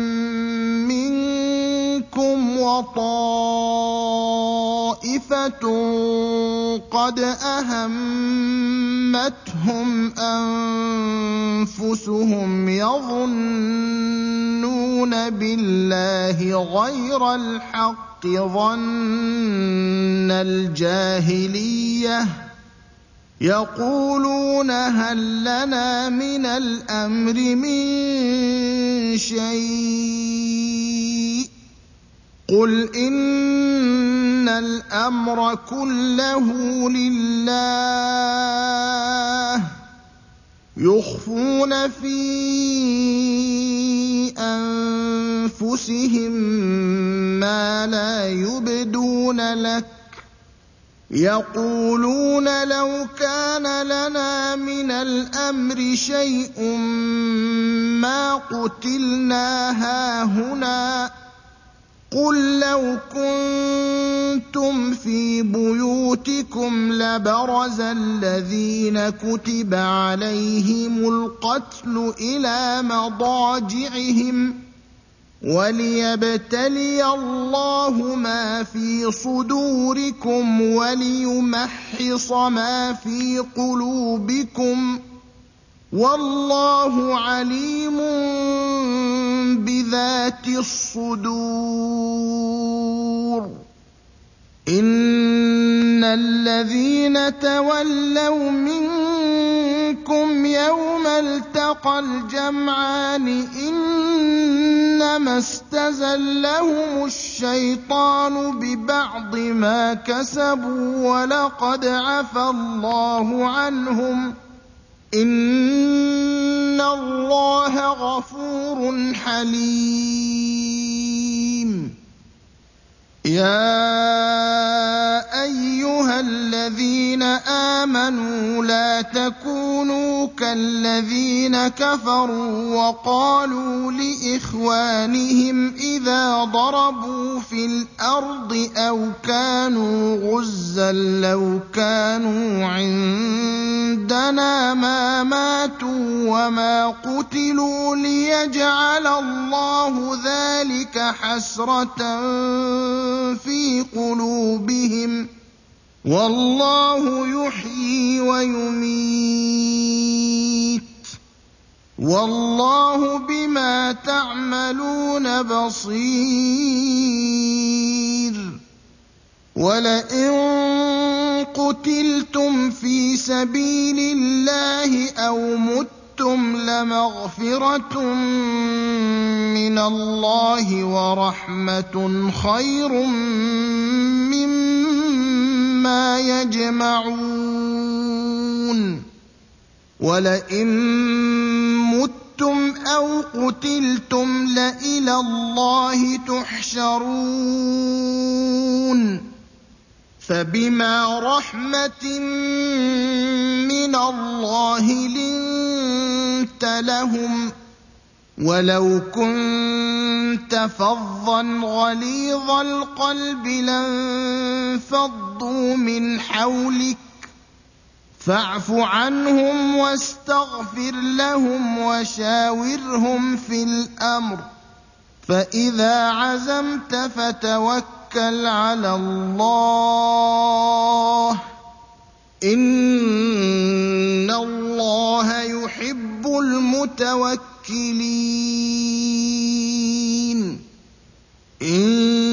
مِّنكُمْ وَطَائِفَةٌ قَدْ أَهَمَّتْهُمْ أَنفُسُهُمْ يَظُنُّونَ بِاللَّهِ غَيْرَ الْحَقِّ ظَنَّ الْجَاهِلِيَّةِ يَقُولُونَ هَل لَّنَا مِنَ الْأَمْرِ مِن شَيْءٍ ۗ قُلْ إِنَّ الْأَمْرَ كُلَّهُ لِلَّهِ يُخْفُونَ فِي أَنفُسِهِم مَّا لَا يُبْدُونَ لَكَ يَقُولُونَ لَوْ كَانَ لَنَا مِنَ الْأَمْرِ شَيْءٌ مَّا قُتِلْنَا هَاهُنَا ۗ قُل لَّوْ كُنتُمْ فِي بُيُوتِكُمْ لَبَرَزَ الَّذِينَ كُتِبَ عَلَيْهِمُ الْقَتْلُ إِلَىٰ مَضَاجِعِهِمْ وَلِيَبْتَلِيَ اللَّهُ مَا فِي صُدُورِكُمْ وَلِيُمَحِّصَ مَا فِي قُلُوبِكُمْ ۗ وَاللَّهُ عَلِيمٌ بِذَاتِ الصُّدُورِ إِنَّ الَّذِينَ تَوَلَّوْا مِنكُمْ يَوْمَ الْتَقَى الْجَمْعَانِ إِنَّمَا اسْتَزَلَّهُمُ الشَّيْطَانُ بِبَعْضِ مَا كَسَبُوا وَلَقَدْ عَفَا اللَّهُ عَنْهُمْ ۗ إِنَّ اللَّهَ غَفُورٌ حَلِيمٌ يَا أَيُّهَا الَّذِينَ آمَنُوا لَا تَكُونُوا كَالَّذِينَ كَفَرُوا وَقَالُوا لِإِخْوَانِهِمْ إِذَا ضَرَبُوا فِي الْأَرْضِ أَوْ كَانُوا غُزًّى لَّوْ كَانُوا عِندَنَا مَا مَاتُوا وَمَا قُتِلُوا لِيَجْعَلَ اللَّهُ ذَٰلِكَ حَسْرَةً فِي قُلُوبِهِمْ ۗ وَاللَّهُ يُحْيِي وَيُمِيتُ ۗ وَاللَّهُ بِمَا تَعْمَلُونَ بَصِيرٌ وَلَئِن قُتِلْتُمْ فِي سَبِيلِ اللَّهِ أَوْ مُتُّمْ لَمَغْفِرَةٌ مِّنَ اللَّهِ وَرَحْمَةٌ خَيْرٌ مِّمَّا يَجْمَعُونَ وَلَئِن مُّتُّمْ أَوْ قُتِلْتُمْ لَإِلَى اللَّهِ تُحْشَرُونَ فَبِمَا رَحْمَةٍ مِّنَ اللَّهِ لِنتَ لَهُمْ ۖ وَلَوْ كُنتَ فَظًّا غَلِيظَ الْقَلْبِ لَانفَضُّوا مِنْ حَوْلِكَ فَاعْفُ عَنْهُمْ وَاسْتَغْفِرْ لَهُمْ وَشَاوِرْهُمْ فِي الْأَمْرِ ۖ فَإِذَا عَزَمْتَ فَتَوَكَّلْ عَلَى اللَّهِ ۚ إِنَّ اللَّهَ يُحِبُّ الْمُتَوَكِّلِينَ إِن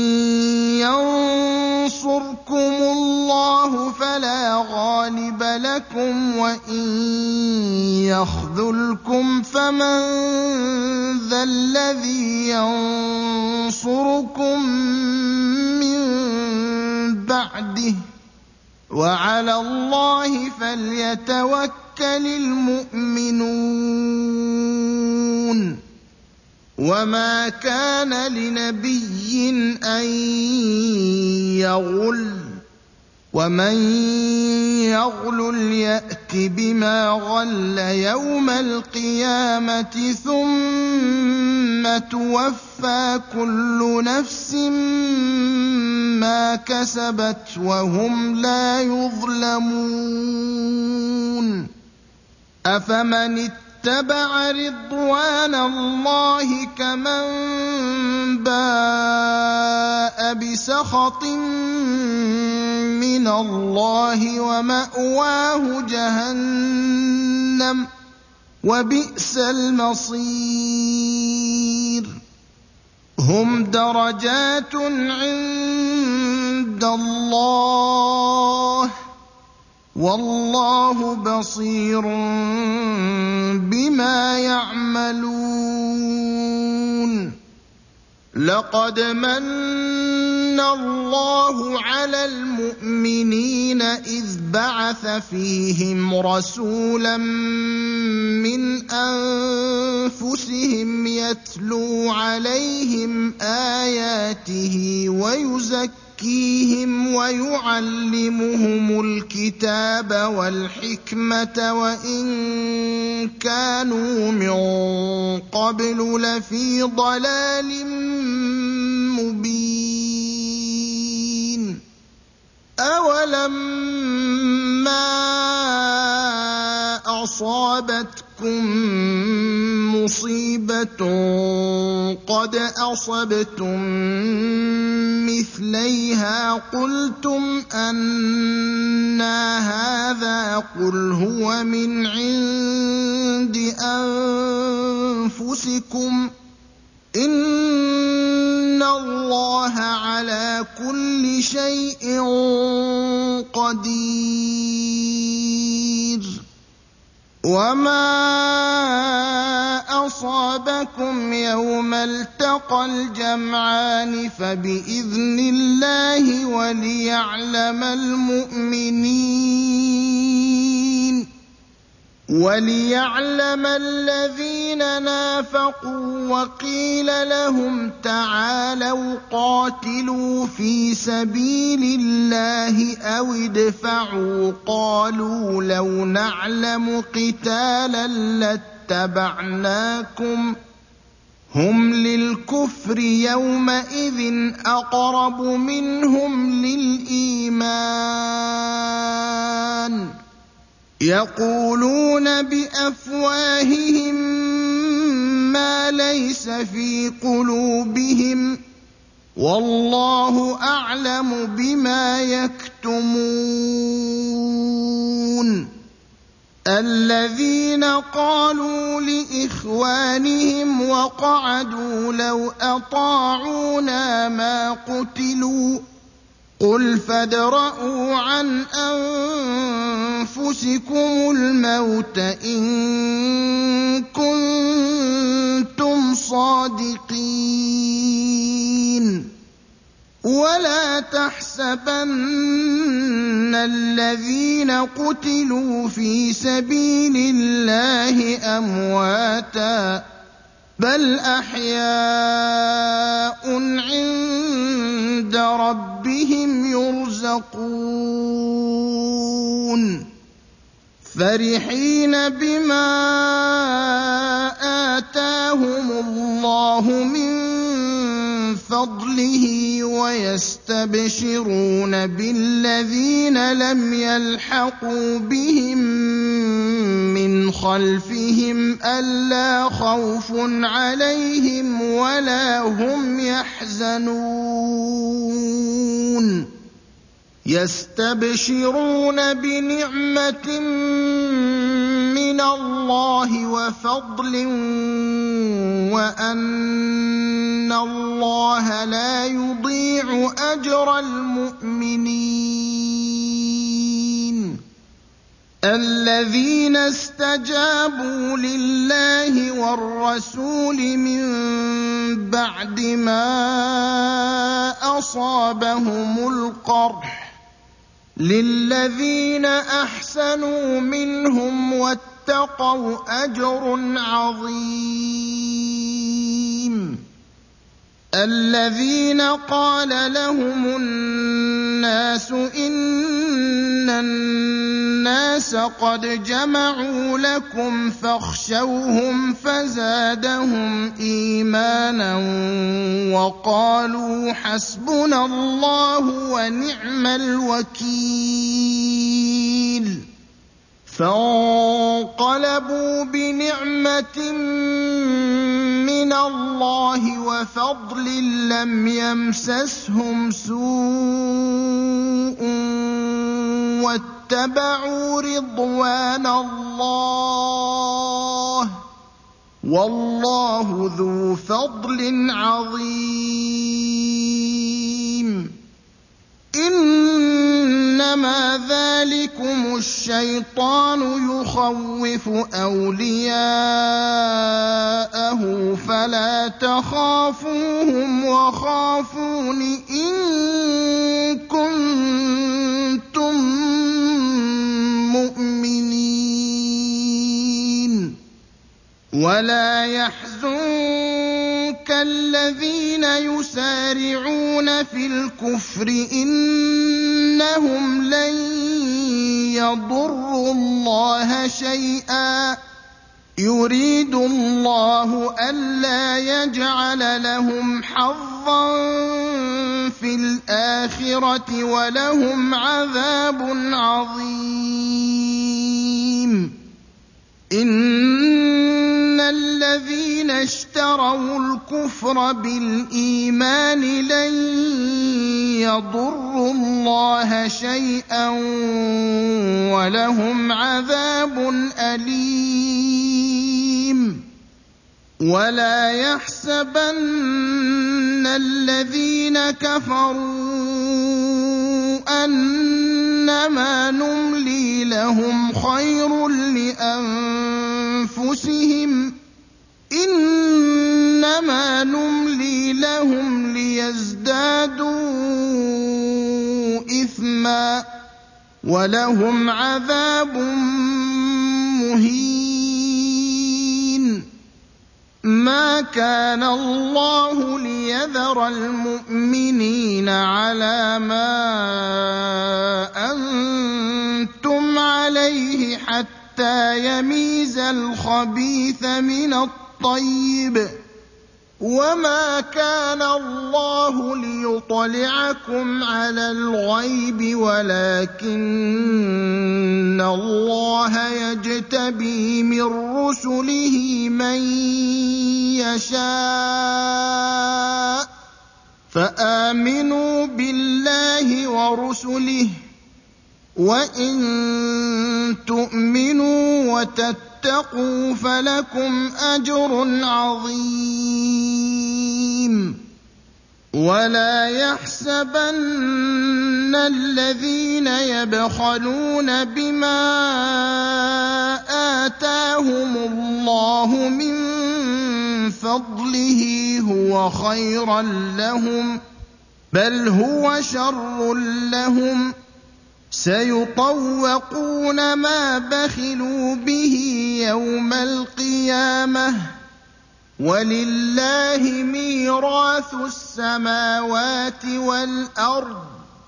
يَنصُرْكُمُ اللَّهُ فَلَا غَالِبَ لَكُمْ وَإِن يَخْذُلْكُمْ فَمَن ذَا الَّذِي يَنصُرُكُم مِّن بَعْدِهِ ۗ وَعَلَى اللَّهِ فَلْيَتَوَكَّلِ الْمُؤْمِنُونَ وَمَا كَانَ لِنَبِيٍّ أَن يَغُلَّ ومن يغلل يأت بما غل يوم القيامة ثم توفى كل نفس ما كسبت وهم لا يظلمون أفمن اتبع رضوان الله كمن باء بسخط من الله ومأواه جهنم وبئس المصير هم درجات عند الله والله بصير بما يعملون لقد من الله على المؤمنين إذ بعث فيهم رسولا من أنفسهم يتلو عليهم آياته ويزكيهم ويعلمهم الكتاب والحكمة وإن كانوا من قبل لفي ضلال مبين أولما أصابتكم مصيبة قد أصبتم مثليها قلتم أنى هذا قل هو من عند أنفسكم إن الله على كل شيء قدير وما أصابكم يوم التقى الجمعان فبإذن الله وليعلم الذين نافقوا وقيل لهم تعالوا قاتلوا في سبيل الله أو ادفعوا قالوا لو نعلم قتالا لاتبعناكم هم للكفر يومئذ أقرب منهم للإيمان يقولون بأفواههم ما ليس في قلوبهم والله أعلم بما يكتمون الذين قالوا لإخوانهم وقعدوا لو أطاعونا ما قتلوا قل فادرءوا عن أنفسكم الموت إن كنتم صادقين ولا تحسبن الذين قتلوا في سبيل الله أمواتاً بل أحياء عند ربهم يرزقون فرحين بما آتاهم الله من فضله ويستبشرون بالذين لم يلحقوا بهم من خلفهم ألا خوف عليهم ولا هم يحزنون يستبشرون بنعمة من الله وفضل وأن الله لا يضيع أجر المؤمنين الذين استجابوا لله والرسول من بعد ما أصابهم القرح للذين أحسنوا منهم واتقوا أجر عظيم الذين قال لهم الناس إن الناس قد جمعوا لكم فاخشوهم فزادهم إيمانا وقالوا حسبنا الله ونعم الوكيل فانقلبوا بنعمة من الله وفضل لم يمسسهم سوء واتبعوا رضوان الله والله ذو فضل عظيم إنما ذلكم الشيطان يخوف أولياءه فلا تخافوهم وخافون إن كنتم مؤمنين ولا يحزنك الذين يسارعون في الكفر إنهم لن يضروا الله شيئا يريد الله ألا يجعل لهم حظا في الآخرة ولهم عذاب عظيم إن الذين اشتروا الكفر بالإيمان لن يضروا الله شيئا ولهم عذاب أليم ولا يحسبن الذين كفروا أنما نملي لهم خير لأنفسهم إنما نملي لهم ليزدادوا إثما ولهم عذاب مهين ما كان الله ليذر المؤمنين على ما أنتم عليه حتى يميز الخبيث من الطيب وما كان الله ليطلعكم على الغيب ولكن الله يجتبي من رسله من يشاء فآمنوا بالله ورسله وإن تؤمنوا وتتقوا فلكم أجر عظيم ولا يحسبن الذين يبخلون بما آتاهم الله من فضله هو خيرا لهم بل هو شر لهم سيطوقون ما بخلوا به يوم القيامة ولله ميراث السماوات والأرض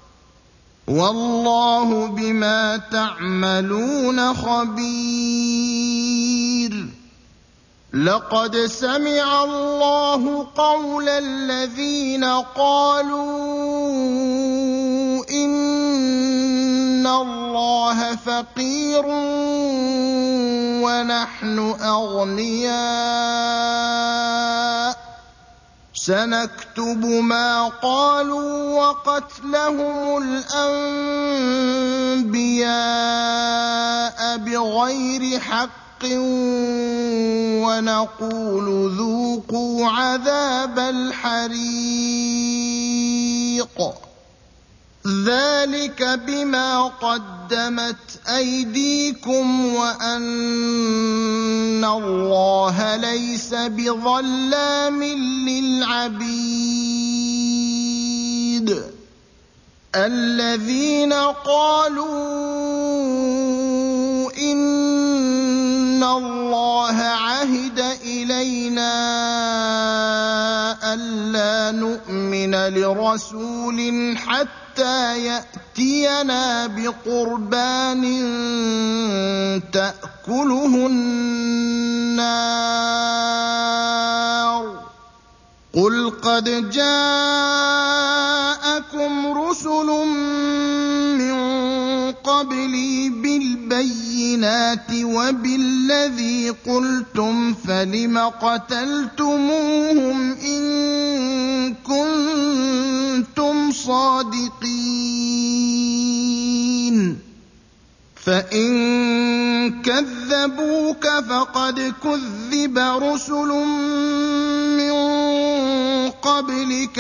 والله بما تعملون خبير لقد سمع الله قول الذين قالوا إن الله فقير ونحن أغنياء سنكتب ما قالوا وقتلهم الأنبياء بغير حق ونقول ذوقوا عذاب الحريق ذلك بما قدمت أيديكم وأن الله ليس بظلام للعبيد الذين قالوا إن الله عهد إلينا ألا نؤمن لرسول حتى يأتينا بقربان تأكله النار قل قد جاءكم رسل من قبلي بالبينات وبالذي قلتم فلم قتلتموهم إن كنتم صادقين فإن كذبوك فقد كذب رسل من قبلك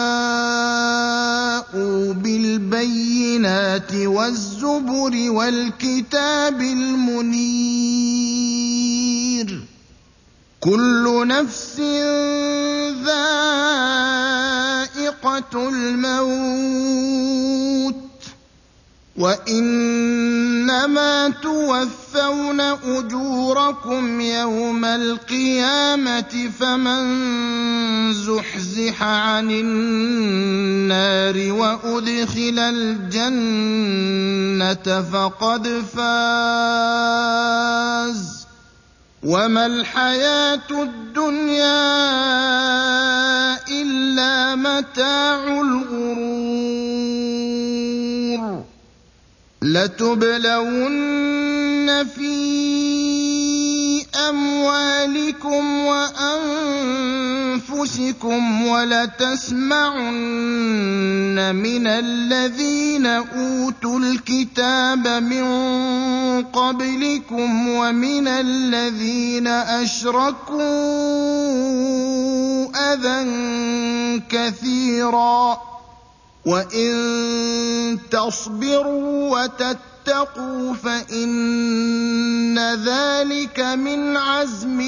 جاءوا بالبينات والزبر والكتاب المنير كل نفس ذائقة الموت وإنما توفون أجوركم يوم القيامة فمن زحزح عن النار وأدخل الجنة فقد فاز وما الحياة الدنيا إلا متاع الغرور لتبلون في أموالكم وأنفسكم ولتسمعن من الذين أوتوا الكتاب من قبلكم ومن الذين أشركوا أذى كثيرا وإن تصبروا وتتقوا فإن ذلك من عزم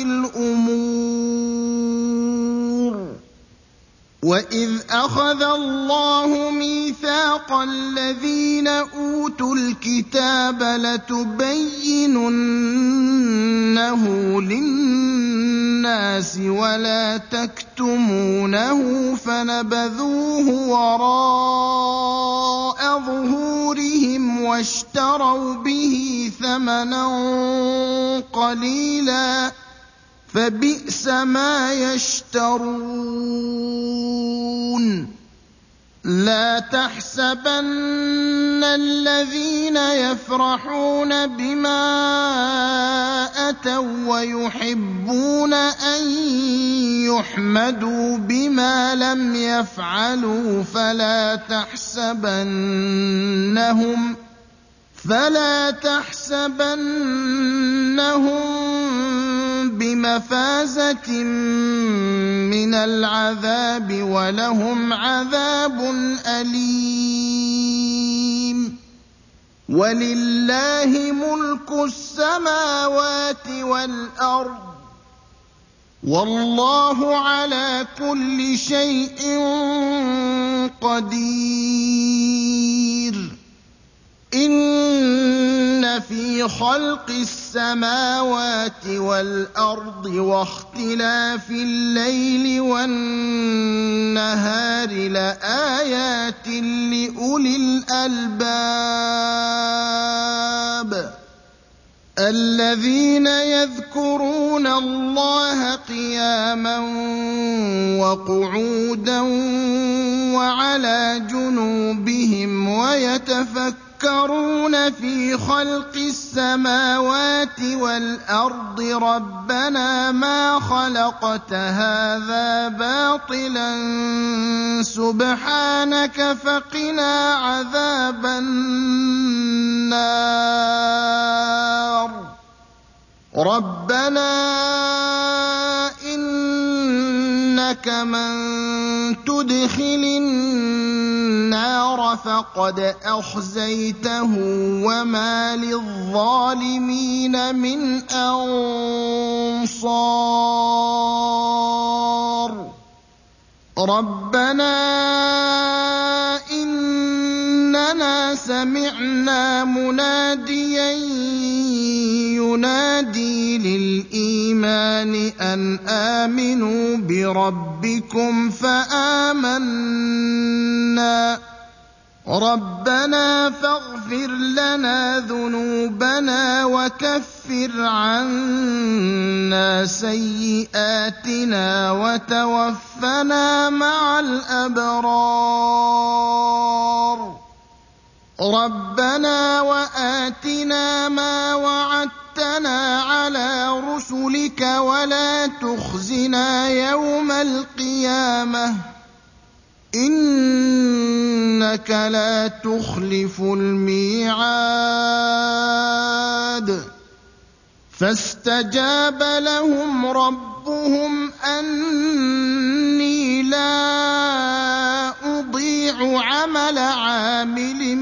الأمور وإذ أخذ الله ميثاق الذين أوتوا الكتاب لتبيننه للناس ولا تكتمونه فنبذوه وراء ظهورهم واشتروا به ثمنا قليلا فبئس ما يشترون لا تحسبن الذين يفرحون بما أتوا ويحبون أن يحمدوا بما لم يفعلوا فلا تحسبنهم بمفازة من العذاب ولهم عذاب أليم ولله ملك السماوات والأرض والله على كل شيء قدير إن في خلق السماوات والأرض واختلاف الليل والنهار لآيات لأولي الألباب الذين يذكرون الله قياما وقعودا وعلى جنوبهم ويتفكرون في خلق السماوات والأرض ربنا ما خلقت هذا باطلا سبحانك فقنا عذاب النار ربنا إنك من تدخل النار فقد أخزيته وما للظالمين من أنصار ربنا إننا رَبَّنَا سَمِعْنَا مُنَادِيًا يُنَادِي لِلْإِيمَانِ أَنْ آمِنُوا بِرَبِّكُمْ فَآمَنَّا رَبَّنَا فَاغْفِرْ لَنَا ذُنُوبَنَا وَكَفِّرْ عَنَّا سَيِّئَاتِنَا وَتَوَفَّنَا مَعَ الْأَبْرَارِ رَبَّنَا وَآتِنَا مَا وَعَدتَّنَا عَلَىٰ رُسُلِكَ وَلَا تُخْزِنَا يَوْمَ الْقِيَامَةِ إِنَّكَ لَا تُخْلِفُ الْمِيعَادَ فَاسْتَجَابَ لَهُمْ رَبُّهُمْ أَنِّي لَا أُضِيعُ عَمَلَ عَامِلٍ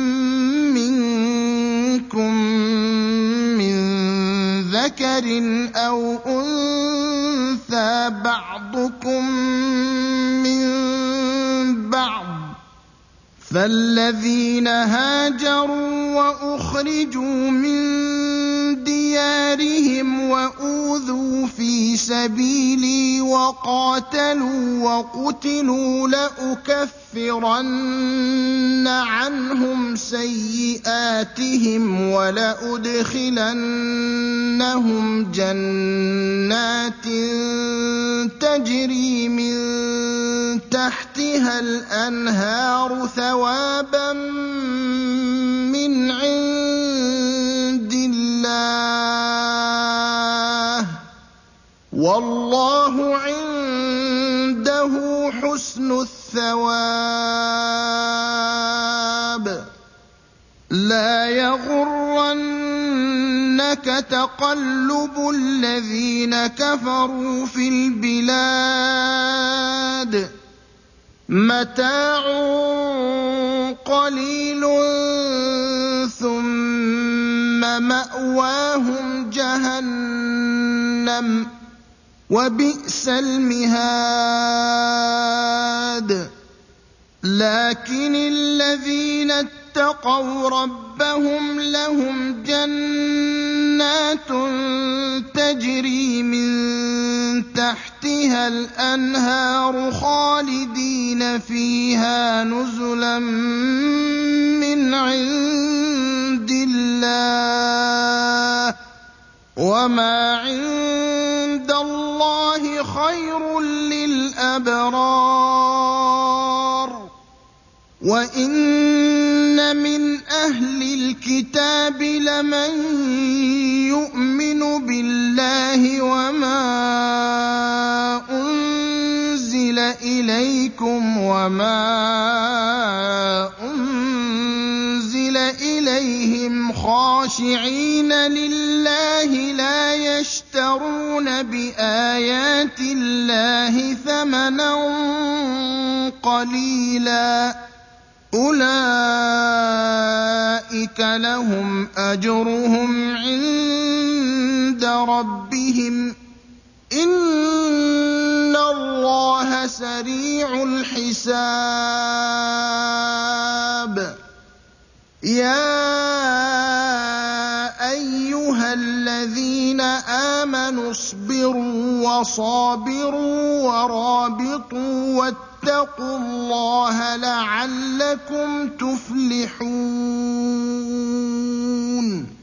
مِّنكُم مِّن ذَكَرٍ أَوْ أُنثَىٰ بَعْضُكُم مِّن بَعْضٍ ۖ فَالَّذِينَ هَاجَرُوا وَأُخْرِجُوا مِن دِيَارِهِمْ وَأُوذُوا فِي سَبِيلِي وَقَاتَلُوا وَقُتِلُوا لَأُكَفِّرَنَّ عَنْهُمْ سَيِّئَاتِهِمْ وَلَأُدْخِلَنَّهُمْ جَنَّاتٍ تَجْرِي مِن تَحْتِهَا الْأَنْهَارُ ثَوَابًا مِّنْ عِندِ اللَّهِ ۗ وَاللَّهُ عِندَهُ حُسْنُ الثَّوَابِ لَا يَغُرَّنَّكَ تَقَلُّبُ الَّذِينَ كَفَرُوا فِي الْبِلَادِ مَتَاعٌ قَلِيلٌ ثُمَّ مَأْوَاهُمْ جَهَنَّمُ ۖ وَبِئْسَ الْمِهَادُ لَٰكِنِ الَّذِينَ اتَّقَوْا رَبَّهُمْ لَهُمْ جَنَّاتٌ تَجْرِي مِن تَحْتِهَا الْأَنْهَارُ خَالِدِينَ فِيهَا نُزُلًا مِّنْ عِندِ اللَّهِ ۗ وَمَا عِندَ اللَّهِ خَيْرٌ لِّلْأَبْرَارِ وَإِنَّ مِنْ أَهْلِ الْكِتَابِ لَمَن يُؤْمِنُ بِاللَّهِ وَمَا أُنزِلَ إِلَيْكُمْ وَمَا أُنزِلَ إِلَيْهِمْ خَاشِعِينَ لِلَّهِ لَا يَشْتَرُونَ بِآيَاتِ اللَّهِ ثَمَنًا قَلِيلًا ۗ أُولَٰئِكَ لَهُمْ أَجْرُهُمْ عِندَ رَبِّهِمْ ۗ إِنَّ اللَّهَ سَرِيعُ الْحِسَابِ يَا أَيُّهَا الَّذِينَ آمَنُوا اصْبِرُوا وَصَابِرُوا وَرَابِطُوا وَاتَّقُوا اللَّهَ لَعَلَّكُمْ تُفْلِحُونَ